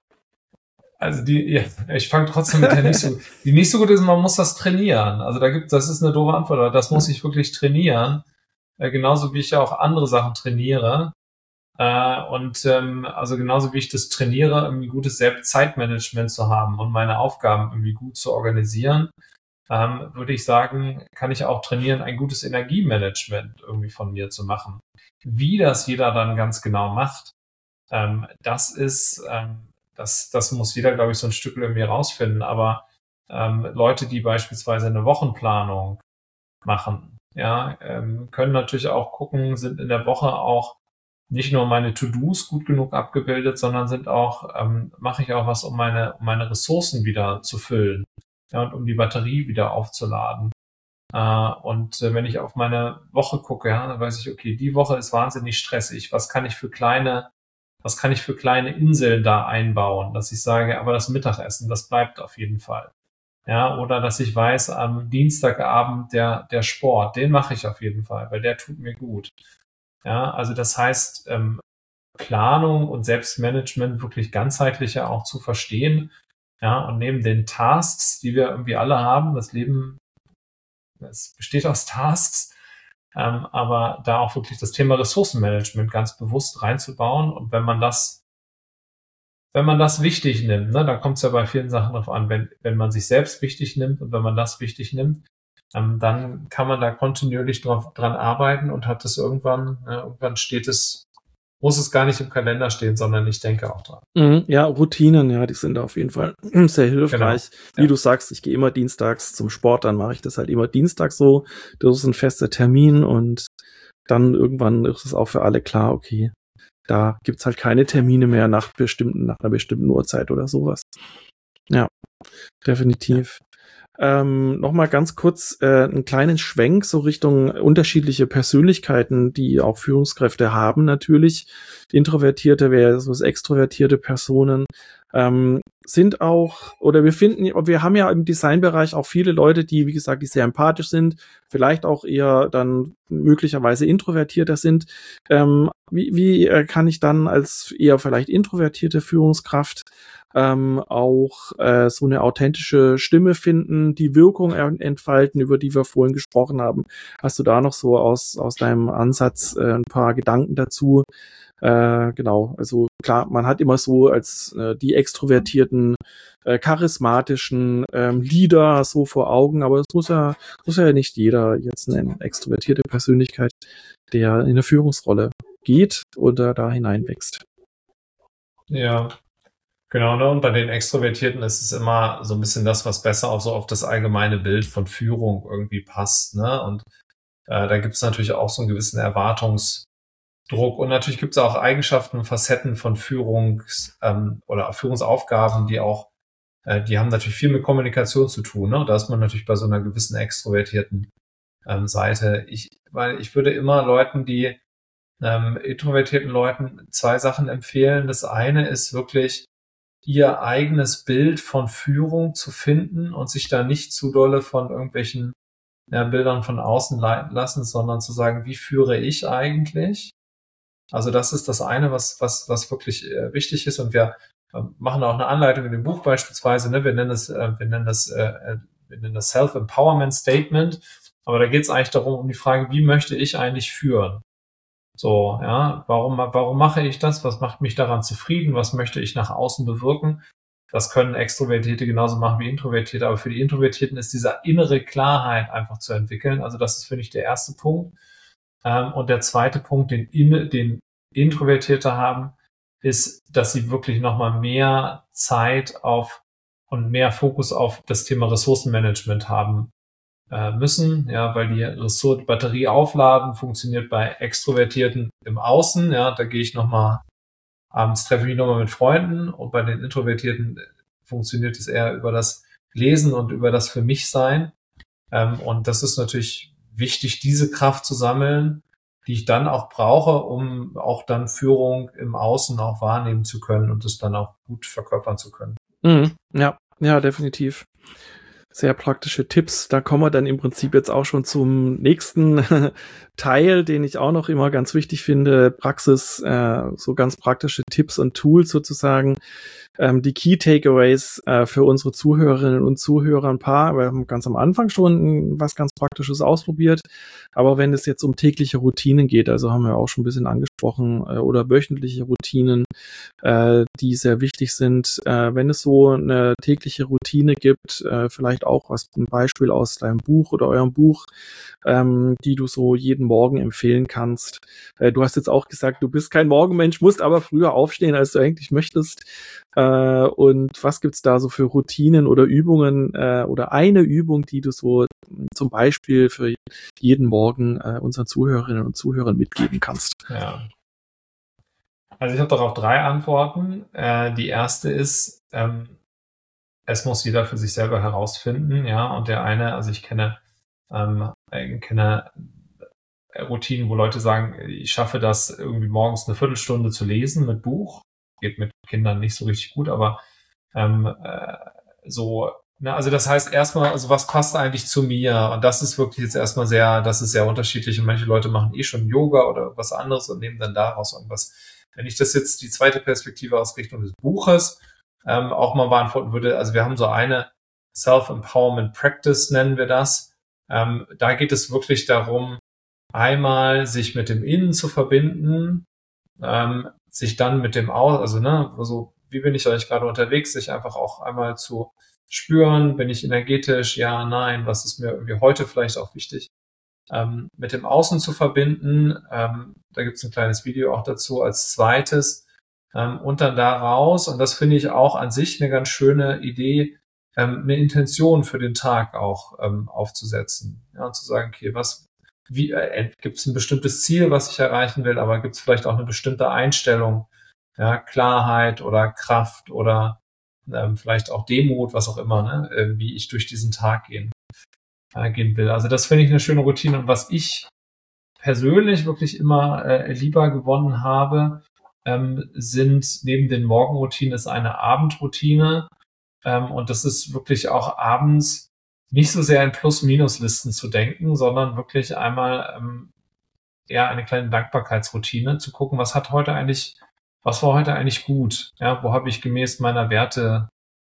Also die, ja, ich fange trotzdem mit der nicht so, die nicht so gut ist, man muss das trainieren. Also da gibt, das ist eine doofe Antwort, aber das muss ich wirklich trainieren. Äh, genauso wie ich ja auch andere Sachen trainiere. Äh, und ähm, also genauso wie ich das trainiere, irgendwie gutes Selbstzeitmanagement zu haben und meine Aufgaben irgendwie gut zu organisieren, ähm, würde ich sagen, kann ich auch trainieren, ein gutes Energiemanagement irgendwie von mir zu machen. Wie das jeder dann ganz genau macht, ähm, das ist, ähm, das, das muss jeder, glaube ich, so ein Stück irgendwie rausfinden. Aber ähm, Leute, die beispielsweise eine Wochenplanung machen, ja, ähm, können natürlich auch gucken, sind in der Woche auch nicht nur meine To-Dos gut genug abgebildet, sondern sind auch, ähm, mache ich auch was, um meine, um meine Ressourcen wieder zu füllen. Ja, und um die Batterie wieder aufzuladen. Äh, und äh, wenn ich auf meine Woche gucke, ja, dann weiß ich, okay, die Woche ist wahnsinnig stressig. Was kann ich für kleine, was kann ich für kleine Inseln da einbauen, dass ich sage, aber das Mittagessen, das bleibt auf jeden Fall. Ja, oder dass ich weiß, am Dienstagabend der, der Sport, den mache ich auf jeden Fall, weil der tut mir gut. Ja, also das heißt, ähm, Planung und Selbstmanagement wirklich ganzheitlicher auch zu verstehen. Ja, und neben den Tasks, die wir irgendwie alle haben, das Leben, es besteht aus Tasks, ähm, aber da auch wirklich das Thema Ressourcenmanagement ganz bewusst reinzubauen. Und wenn man das, wenn man das wichtig nimmt, ne, da kommt es ja bei vielen Sachen drauf an, wenn, wenn man sich selbst wichtig nimmt und wenn man das wichtig nimmt, ähm, dann kann man da kontinuierlich drauf, dran arbeiten und hat es irgendwann, äh, irgendwann steht es, muss es gar nicht im Kalender stehen, sondern ich denke auch dran.
Mhm, ja, Routinen, ja, die sind da auf jeden Fall sehr hilfreich. Genau. Wie ja. du sagst, ich gehe immer dienstags zum Sport, dann mache ich das halt immer dienstags so. Das ist ein fester Termin und dann irgendwann ist es auch für alle klar, okay, da gibt's halt keine Termine mehr nach bestimmten, nach einer bestimmten Uhrzeit oder sowas. Ja, definitiv. Ähm, Nochmal ganz kurz äh, einen kleinen Schwenk so Richtung unterschiedliche Persönlichkeiten, die auch Führungskräfte haben natürlich. Introvertierte versus extrovertierte Personen ähm, sind auch, oder wir finden, wir haben ja im Designbereich auch viele Leute, die, wie gesagt, die sehr empathisch sind, vielleicht auch eher dann möglicherweise introvertierter sind. Ähm, wie, wie äh, kann ich dann als eher vielleicht introvertierte Führungskraft ähm, auch äh, so eine authentische Stimme finden, die Wirkung entfalten, über die wir vorhin gesprochen haben? Hast du da noch so aus aus deinem Ansatz äh, ein paar Gedanken dazu? Äh, genau, also klar, man hat immer so als äh, die extrovertierten, äh, charismatischen ähm, Leader so vor Augen, aber es muss ja muss ja nicht jeder jetzt eine extrovertierte Persönlichkeit, der in eine Führungsrolle geht oder da hineinwächst.
Ja. Genau, ne? Und bei den Extrovertierten ist es immer so ein bisschen das, was besser auch so auf das allgemeine Bild von Führung irgendwie passt, ne? Und äh, da gibt es natürlich auch so einen gewissen Erwartungsdruck. Und natürlich gibt es auch Eigenschaften und Facetten von Führungs- ähm, oder Führungsaufgaben, die auch, äh, die haben natürlich viel mit Kommunikation zu tun, ne? Da ist man natürlich bei so einer gewissen extrovertierten ähm, Seite. Ich, weil ich würde immer Leuten, die ähm, introvertierten Leuten zwei Sachen empfehlen. Das eine ist wirklich, ihr eigenes Bild von Führung zu finden und sich da nicht zu dolle von irgendwelchen ja, Bildern von außen leiten lassen, sondern zu sagen, wie führe ich eigentlich? Also das ist das eine, was was was wirklich äh, wichtig ist. Und wir äh, machen auch eine Anleitung in dem Buch beispielsweise. Ne? Wir nennen das äh, wir nennen das äh, wir nennen das Self-Empowerment Statement. Aber da geht es eigentlich darum, um die Frage, wie möchte ich eigentlich führen? So, ja, warum, warum mache ich das? Was macht mich daran zufrieden? Was möchte ich nach außen bewirken? Das können Extrovertierte genauso machen wie Introvertierte, aber für die Introvertierten ist diese innere Klarheit einfach zu entwickeln. Also das ist, finde ich, der erste Punkt. Ähm, und der zweite Punkt, den, den Introvertierte haben, ist, dass sie wirklich nochmal mehr Zeit auf und mehr Fokus auf das Thema Ressourcenmanagement haben müssen, ja, weil die Ressource Batterie aufladen funktioniert bei Extrovertierten im Außen, ja, da gehe ich nochmal, abends treffe ich mich nochmal mit Freunden, und bei den Introvertierten funktioniert es eher über das Lesen und über das Für mich Sein, ähm, und das ist natürlich wichtig, diese Kraft zu sammeln, die ich dann auch brauche, um auch dann Führung im Außen auch wahrnehmen zu können und es dann auch gut verkörpern zu können.
Mhm. Ja, ja, definitiv. Sehr praktische Tipps. Da kommen wir dann im Prinzip jetzt auch schon zum nächsten Teil, den ich auch noch immer ganz wichtig finde. Praxis, äh, so ganz praktische Tipps und Tools sozusagen. Ähm, die Key Takeaways äh, für unsere Zuhörerinnen und Zuhörer ein paar. Wir haben ganz am Anfang schon was ganz Praktisches ausprobiert. Aber wenn es jetzt um tägliche Routinen geht, also haben wir auch schon ein bisschen angesprochen, äh, oder wöchentliche Routinen, äh, die sehr wichtig sind. Äh, wenn es so eine tägliche Routine gibt, äh, vielleicht auch was, ein Beispiel aus deinem Buch oder eurem Buch, ähm, die du so jeden Morgen empfehlen kannst. Äh, du hast jetzt auch gesagt, du bist kein Morgenmensch, musst aber früher aufstehen, als du eigentlich möchtest. Äh, und was gibt's da so für Routinen oder Übungen äh, oder eine Übung, die du so zum Beispiel für jeden Morgen äh, unseren Zuhörerinnen und Zuhörern mitgeben kannst?
Ja. Also ich habe darauf drei Antworten. Äh, die erste ist, ähm, es muss jeder für sich selber herausfinden, ja. Und der eine, also ich kenne, ähm, ich kenne Routinen, wo Leute sagen, ich schaffe das irgendwie morgens eine Viertelstunde zu lesen mit Buch. Geht mit Kindern nicht so richtig gut, aber ähm, äh, so, ne, also das heißt erstmal, also was passt eigentlich zu mir? Und das ist wirklich jetzt erstmal sehr, das ist sehr unterschiedlich, und manche Leute machen eh schon Yoga oder was anderes und nehmen dann daraus irgendwas. Wenn ich das jetzt die zweite Perspektive aus Richtung des Buches ähm, auch mal beantworten würde, also wir haben so eine Self-Empowerment Practice, nennen wir das. Ähm, da geht es wirklich darum, einmal sich mit dem Innen zu verbinden, ähm, sich dann mit dem Aus, also ne, also wie bin ich eigentlich gerade unterwegs, sich einfach auch einmal zu spüren, bin ich energetisch, ja, nein, was ist mir irgendwie heute vielleicht auch wichtig, ähm, mit dem Außen zu verbinden. Ähm, da gibt's ein kleines Video auch dazu als zweites. Ähm, und dann daraus, und das finde ich auch an sich eine ganz schöne Idee, ähm, eine Intention für den Tag auch ähm, aufzusetzen. Ja, und zu sagen, okay, was Wie äh, gibt es ein bestimmtes Ziel, was ich erreichen will, aber gibt es vielleicht auch eine bestimmte Einstellung, ja, Klarheit oder Kraft oder ähm, vielleicht auch Demut, was auch immer, ne, äh, wie ich durch diesen Tag gehen, äh, gehen will. Also das finde ich eine schöne Routine. Und was ich persönlich wirklich immer äh, lieber gewonnen habe, ähm, sind neben den Morgenroutinen ist eine Abendroutine. Ähm, und das ist wirklich auch abends nicht so sehr in Plus-Minus-Listen zu denken, sondern wirklich einmal ähm, eher eine kleine Dankbarkeitsroutine, zu gucken, was hat heute eigentlich, was war heute eigentlich gut? Ja, wo habe ich gemäß meiner Werte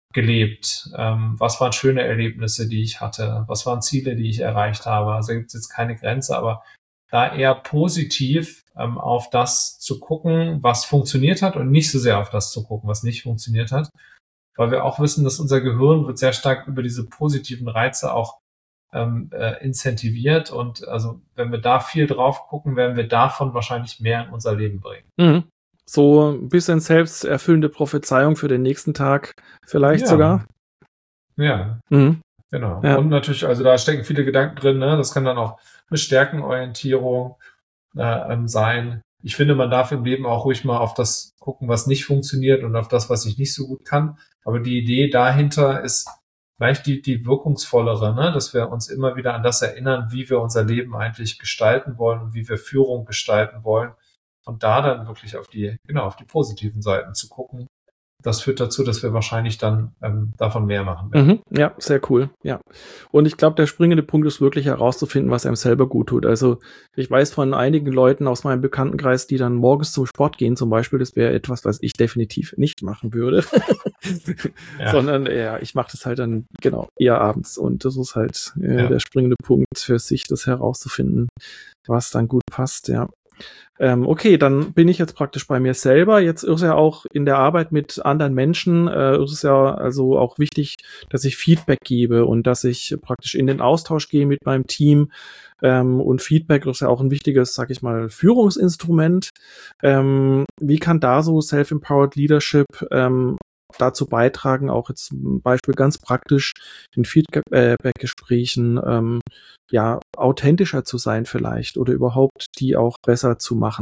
gelebt? Ähm, was waren schöne Erlebnisse, die ich hatte? Was waren Ziele, die ich erreicht habe? Also gibt es jetzt keine Grenze, aber da eher positiv ähm, auf das zu gucken, was funktioniert hat, und nicht so sehr auf das zu gucken, was nicht funktioniert hat. Weil wir auch wissen, dass unser Gehirn wird sehr stark über diese positiven Reize auch ähm, äh, incentiviert. Und also wenn wir da viel drauf gucken, werden wir davon wahrscheinlich mehr in unser Leben bringen.
Mhm. So ein bisschen selbsterfüllende Prophezeiung für den nächsten Tag vielleicht
Ja.
sogar.
Ja,
Mhm.
genau.
Ja.
Und natürlich, also da stecken viele Gedanken drin, ne? Das kann dann auch eine Stärkenorientierung äh, ähm, sein. Ich finde, man darf im Leben auch ruhig mal auf das gucken, was nicht funktioniert und auf das, was ich nicht so gut kann. Aber die Idee dahinter ist vielleicht die, die wirkungsvollere, ne? Dass wir uns immer wieder an das erinnern, wie wir unser Leben eigentlich gestalten wollen und wie wir Führung gestalten wollen. Und da dann wirklich auf die, genau, auf die positiven Seiten zu gucken. Das führt dazu, dass wir wahrscheinlich dann ähm, davon mehr machen werden.
Mhm. Ja, sehr cool. Ja. Und ich glaube, der springende Punkt ist wirklich herauszufinden, was einem selber gut tut. Also ich weiß von einigen Leuten aus meinem Bekanntenkreis, die dann morgens zum Sport gehen zum Beispiel. Das wäre etwas, was ich definitiv nicht machen würde.
Ja.
Sondern ja, ich mache das halt dann genau eher abends. Und das ist halt äh,
Ja.
der springende Punkt für sich, das herauszufinden, was dann gut passt. Ja. Ähm, okay, dann bin ich jetzt praktisch bei mir selber. Jetzt ist ja auch in der Arbeit mit anderen Menschen, äh, ist es ja also auch wichtig, dass ich Feedback gebe und dass ich praktisch in den Austausch gehe mit meinem Team. Ähm, und Feedback ist ja auch ein wichtiges, sag ich mal, Führungsinstrument. Ähm, wie kann da so Self-Empowered Leadership ähm, dazu beitragen, auch jetzt zum Beispiel ganz praktisch in Feedback-Gesprächen ähm, ja authentischer zu sein vielleicht oder überhaupt die auch besser zu machen?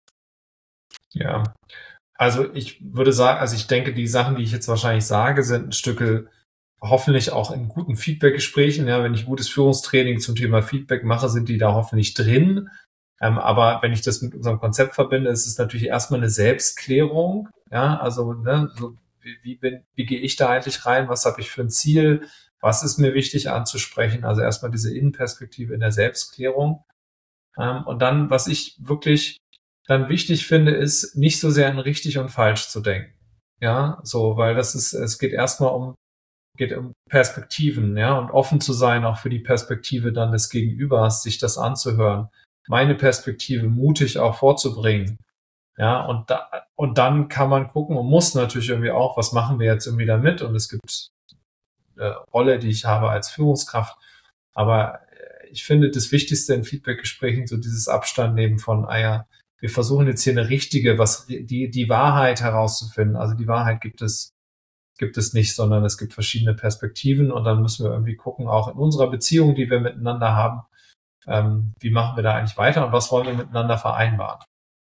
Ja, also ich würde sagen, also ich denke, die Sachen, die ich jetzt wahrscheinlich sage, sind ein Stück hoffentlich auch in guten Feedback-Gesprächen. Ja, wenn ich gutes Führungstraining zum Thema Feedback mache, sind die da hoffentlich drin. Ähm, aber wenn ich das mit unserem Konzept verbinde, ist es natürlich erstmal eine Selbstklärung. Ja, also ne, so wie, wie bin, wie gehe ich da eigentlich rein? Was habe ich für ein Ziel? Was ist mir wichtig anzusprechen? Also erstmal diese Innenperspektive in der Selbstklärung. Ähm, und dann, was ich wirklich dann wichtig finde, ist, nicht so sehr in richtig und falsch zu denken. Ja, so, weil das ist, es geht erstmal um, geht um Perspektiven, ja, und offen zu sein, auch für die Perspektive dann des Gegenübers, sich das anzuhören, meine Perspektive mutig auch vorzubringen. Ja, und da, und dann kann man gucken und muss natürlich irgendwie auch, was machen wir jetzt irgendwie damit? Und es gibt eine Rolle, die ich habe als Führungskraft. Aber ich finde, das Wichtigste in Feedback-Gesprächen, so dieses Abstand nehmen von, ah ja, wir versuchen jetzt hier eine richtige, was, die, die Wahrheit herauszufinden. Also die Wahrheit gibt es, gibt es nicht, sondern es gibt verschiedene Perspektiven und dann müssen wir irgendwie gucken, auch in unserer Beziehung, die wir miteinander haben, ähm, wie machen wir da eigentlich weiter und was wollen wir miteinander vereinbaren?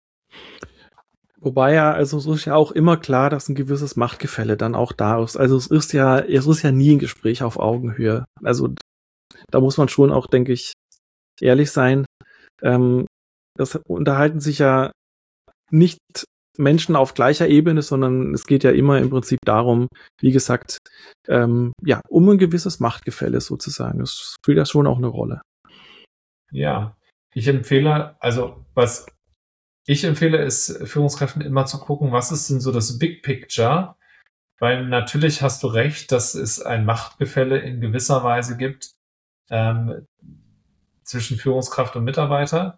Wobei ja, also es ist ja auch immer klar, dass ein gewisses Machtgefälle dann auch da ist. Also es ist ja, es ist ja nie ein Gespräch auf Augenhöhe. Also da muss man schon auch, denke ich, ehrlich sein. Ähm, das unterhalten sich ja nicht Menschen auf gleicher Ebene, sondern es geht ja immer im Prinzip darum, wie gesagt, ähm, ja, um ein gewisses Machtgefälle sozusagen. Das spielt ja schon auch eine Rolle.
Ja, ich empfehle, also was ich empfehle, ist Führungskräften immer zu gucken, was ist denn so das Big Picture? Weil natürlich hast du recht, dass es ein Machtgefälle in gewisser Weise gibt ähm, zwischen Führungskraft und Mitarbeiter.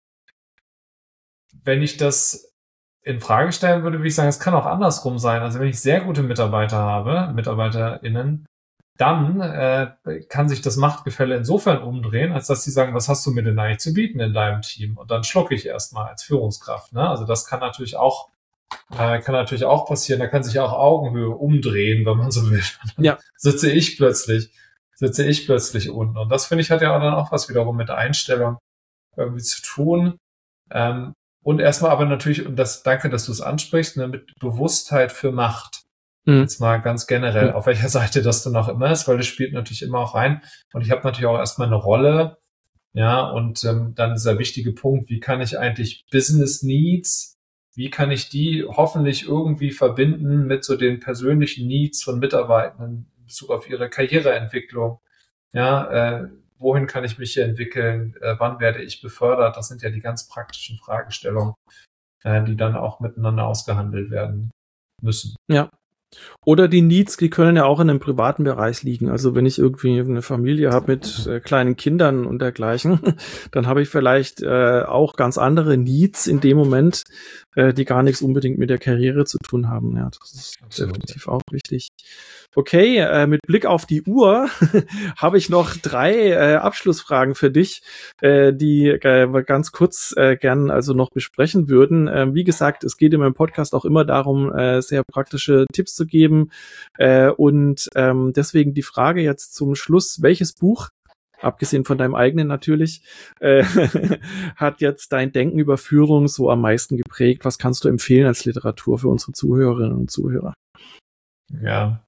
Wenn ich das in Frage stellen würde, würde ich sagen, es kann auch andersrum sein. Also wenn ich sehr gute Mitarbeiter habe, MitarbeiterInnen, dann äh, kann sich das Machtgefälle insofern umdrehen, als dass sie sagen, was hast du mir denn eigentlich zu bieten in deinem Team? Und dann schlucke ich erstmal als Führungskraft. Ne? Also das kann natürlich auch äh, kann natürlich auch passieren. Da kann sich auch Augenhöhe umdrehen, wenn man so will. Dann
Ja.
sitze ich plötzlich, sitze ich plötzlich unten. Und das finde ich hat ja dann auch was wiederum mit der Einstellung irgendwie zu tun. Ähm, und erstmal aber natürlich, und das, danke, dass du es ansprichst, ne, mit Bewusstheit für Macht.
Mhm.
Jetzt mal ganz generell,
Mhm.
auf welcher Seite das dann auch immer ist, weil das spielt natürlich immer auch rein. Und ich habe natürlich auch erstmal eine Rolle, ja, und ähm, dann dieser wichtige Punkt, wie kann ich eigentlich Business Needs, wie kann ich die hoffentlich irgendwie verbinden mit so den persönlichen Needs von Mitarbeitenden in Bezug auf ihre Karriereentwicklung, ja, äh, wohin kann ich mich hier entwickeln, äh, wann werde ich befördert, das sind ja die ganz praktischen Fragestellungen, äh, die dann auch miteinander ausgehandelt werden müssen.
Ja, Oder die Needs, die können ja auch in einem privaten Bereich liegen. Also wenn ich irgendwie eine Familie habe mit äh, kleinen Kindern und dergleichen, dann habe ich vielleicht äh, auch ganz andere Needs in dem Moment, äh, die gar nichts unbedingt mit der Karriere zu tun haben. Ja, das ist Absolut. definitiv auch wichtig. Okay, äh, mit Blick auf die Uhr habe ich noch drei äh, Abschlussfragen für dich, äh, die äh, ganz kurz äh, gern also noch besprechen würden. Ähm, wie gesagt, es geht in meinem Podcast auch immer darum, äh, sehr praktische Tipps zu geben. Äh, und ähm, deswegen die Frage jetzt zum Schluss, welches Buch, abgesehen von deinem eigenen natürlich, äh, hat jetzt dein Denken über Führung so am meisten geprägt? Was kannst du empfehlen als Literatur für unsere Zuhörerinnen und Zuhörer?
Ja,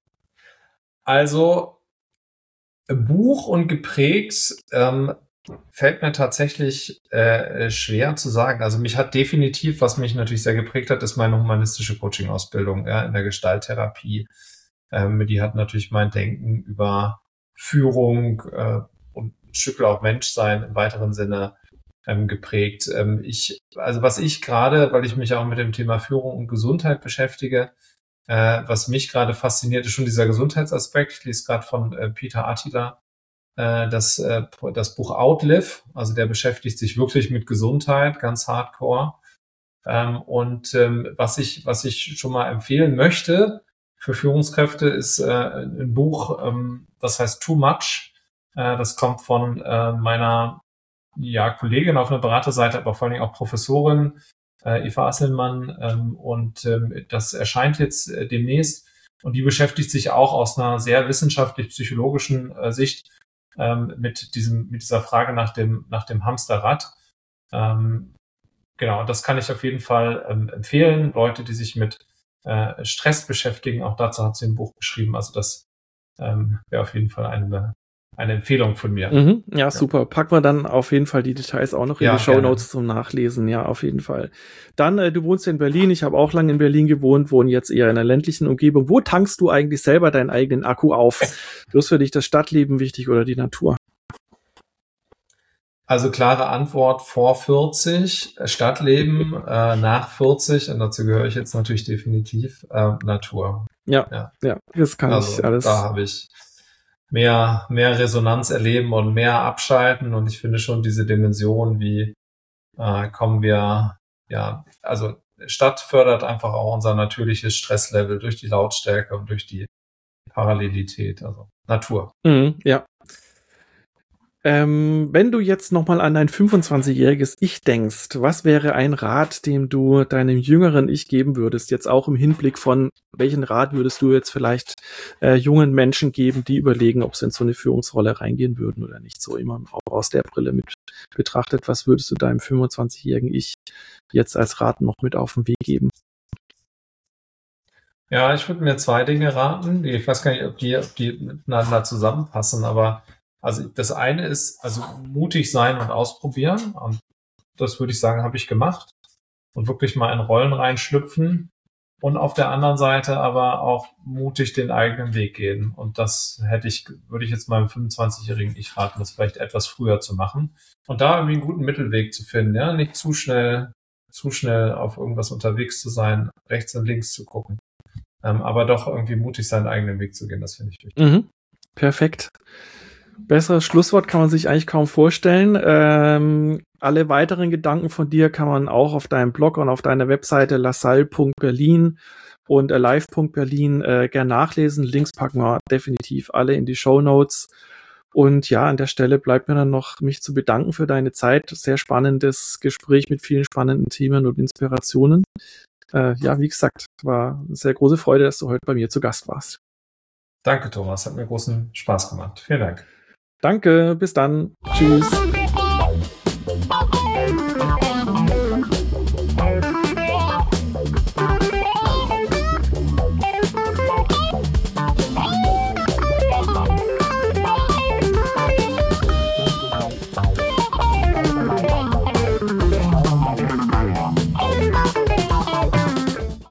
also Buch und geprägt ähm, fällt mir tatsächlich äh, schwer zu sagen. Also mich hat definitiv, was mich natürlich sehr geprägt hat, ist meine humanistische Coaching-Ausbildung, ja, in der Gestalttherapie. Ähm, die hat natürlich mein Denken über Führung äh, und ein Stück auch Menschsein im weiteren Sinne ähm, geprägt. Ähm, ich, also was ich gerade, weil ich mich auch mit dem Thema Führung und Gesundheit beschäftige, äh, was mich gerade fasziniert, ist schon dieser Gesundheitsaspekt. Ich lese gerade von äh, Peter Attila äh, das, äh, das Buch Outlive. Also der beschäftigt sich wirklich mit Gesundheit, ganz hardcore. Ähm, und ähm, was ich, was ich schon mal empfehlen möchte für Führungskräfte, ist äh, ein Buch, ähm, das heißt Too Much. Äh, das kommt von äh, meiner ja, Kollegin auf einer Beraterseite, aber vor allen Dingen auch Professorin, äh, Eva Asselmann. Ähm, und ähm, das erscheint jetzt äh, demnächst. Und die beschäftigt sich auch aus einer sehr wissenschaftlich-psychologischen äh, Sicht ähm, mit diesem, mit dieser Frage nach dem, nach dem Hamsterrad. Ähm, genau, das kann ich auf jeden Fall ähm, empfehlen. Leute, die sich mit äh, Stress beschäftigen, auch dazu hat sie ein Buch geschrieben. Also das ähm, wäre auf jeden Fall eine, eine Empfehlung von mir.
Mhm, ja, ja, super. Packen wir dann auf jeden Fall die Details auch noch in
ja,
die Shownotes zum Nachlesen. Ja, auf jeden Fall. Dann, äh, du wohnst in Berlin. Ich habe auch lange in Berlin gewohnt, wohne jetzt eher in einer ländlichen Umgebung. Wo tankst du eigentlich selber deinen eigenen Akku auf? Ist für dich das Stadtleben wichtig oder die Natur?
Also klare Antwort vor vierzig, Stadtleben, äh, nach vierzig, und dazu gehöre ich jetzt natürlich definitiv äh, Natur.
Ja, ja, ja, das kann also, ich alles.
Da habe ich mehr mehr Resonanz erleben und mehr abschalten, und ich finde schon diese Dimension, wie äh, kommen wir, ja, also Stadt fördert einfach auch unser natürliches Stresslevel durch die Lautstärke und durch die Parallelität, also Natur.
Mhm, ja. Ähm, wenn du jetzt nochmal an dein fünfundzwanzigjähriges Ich denkst, was wäre ein Rat, den du deinem jüngeren Ich geben würdest? Jetzt auch im Hinblick von, welchen Rat würdest du jetzt vielleicht äh, jungen Menschen geben, die überlegen, ob sie in so eine Führungsrolle reingehen würden oder nicht? So immer auch aus der Brille mit betrachtet, was würdest du deinem fünfundzwanzigjährigen Ich jetzt als Rat noch mit auf den Weg geben?
Ja, ich würde mir zwei Dinge raten. Ich weiß gar nicht, ob die, ob die miteinander zusammenpassen, aber also das eine ist, also mutig sein und ausprobieren. Und das würde ich sagen, habe ich gemacht. Und wirklich mal in Rollen reinschlüpfen. Und auf der anderen Seite aber auch mutig den eigenen Weg gehen. Und das hätte ich, würde ich jetzt meinem fünfundzwanzigjährigen Ich raten, das vielleicht etwas früher zu machen. Und da irgendwie einen guten Mittelweg zu finden, ja, nicht zu schnell, zu schnell auf irgendwas unterwegs zu sein, rechts und links zu gucken. Ähm, aber doch irgendwie mutig seinen eigenen Weg zu gehen, das finde ich wichtig.
Mhm. Perfekt. Besseres Schlusswort kann man sich eigentlich kaum vorstellen. Ähm, alle weiteren Gedanken von dir kann man auch auf deinem Blog und auf deiner Webseite lasalle punkt berlin und alive punkt berlin äh, gern nachlesen. Links packen wir definitiv alle in die Shownotes. Und ja, an der Stelle bleibt mir dann noch, mich zu bedanken für deine Zeit. Sehr spannendes Gespräch mit vielen spannenden Themen und Inspirationen. Äh, ja, wie gesagt, war eine sehr große Freude, dass du heute bei mir zu Gast warst.
Danke, Thomas. Hat mir großen Spaß gemacht. Vielen Dank.
Danke, bis dann. Tschüss.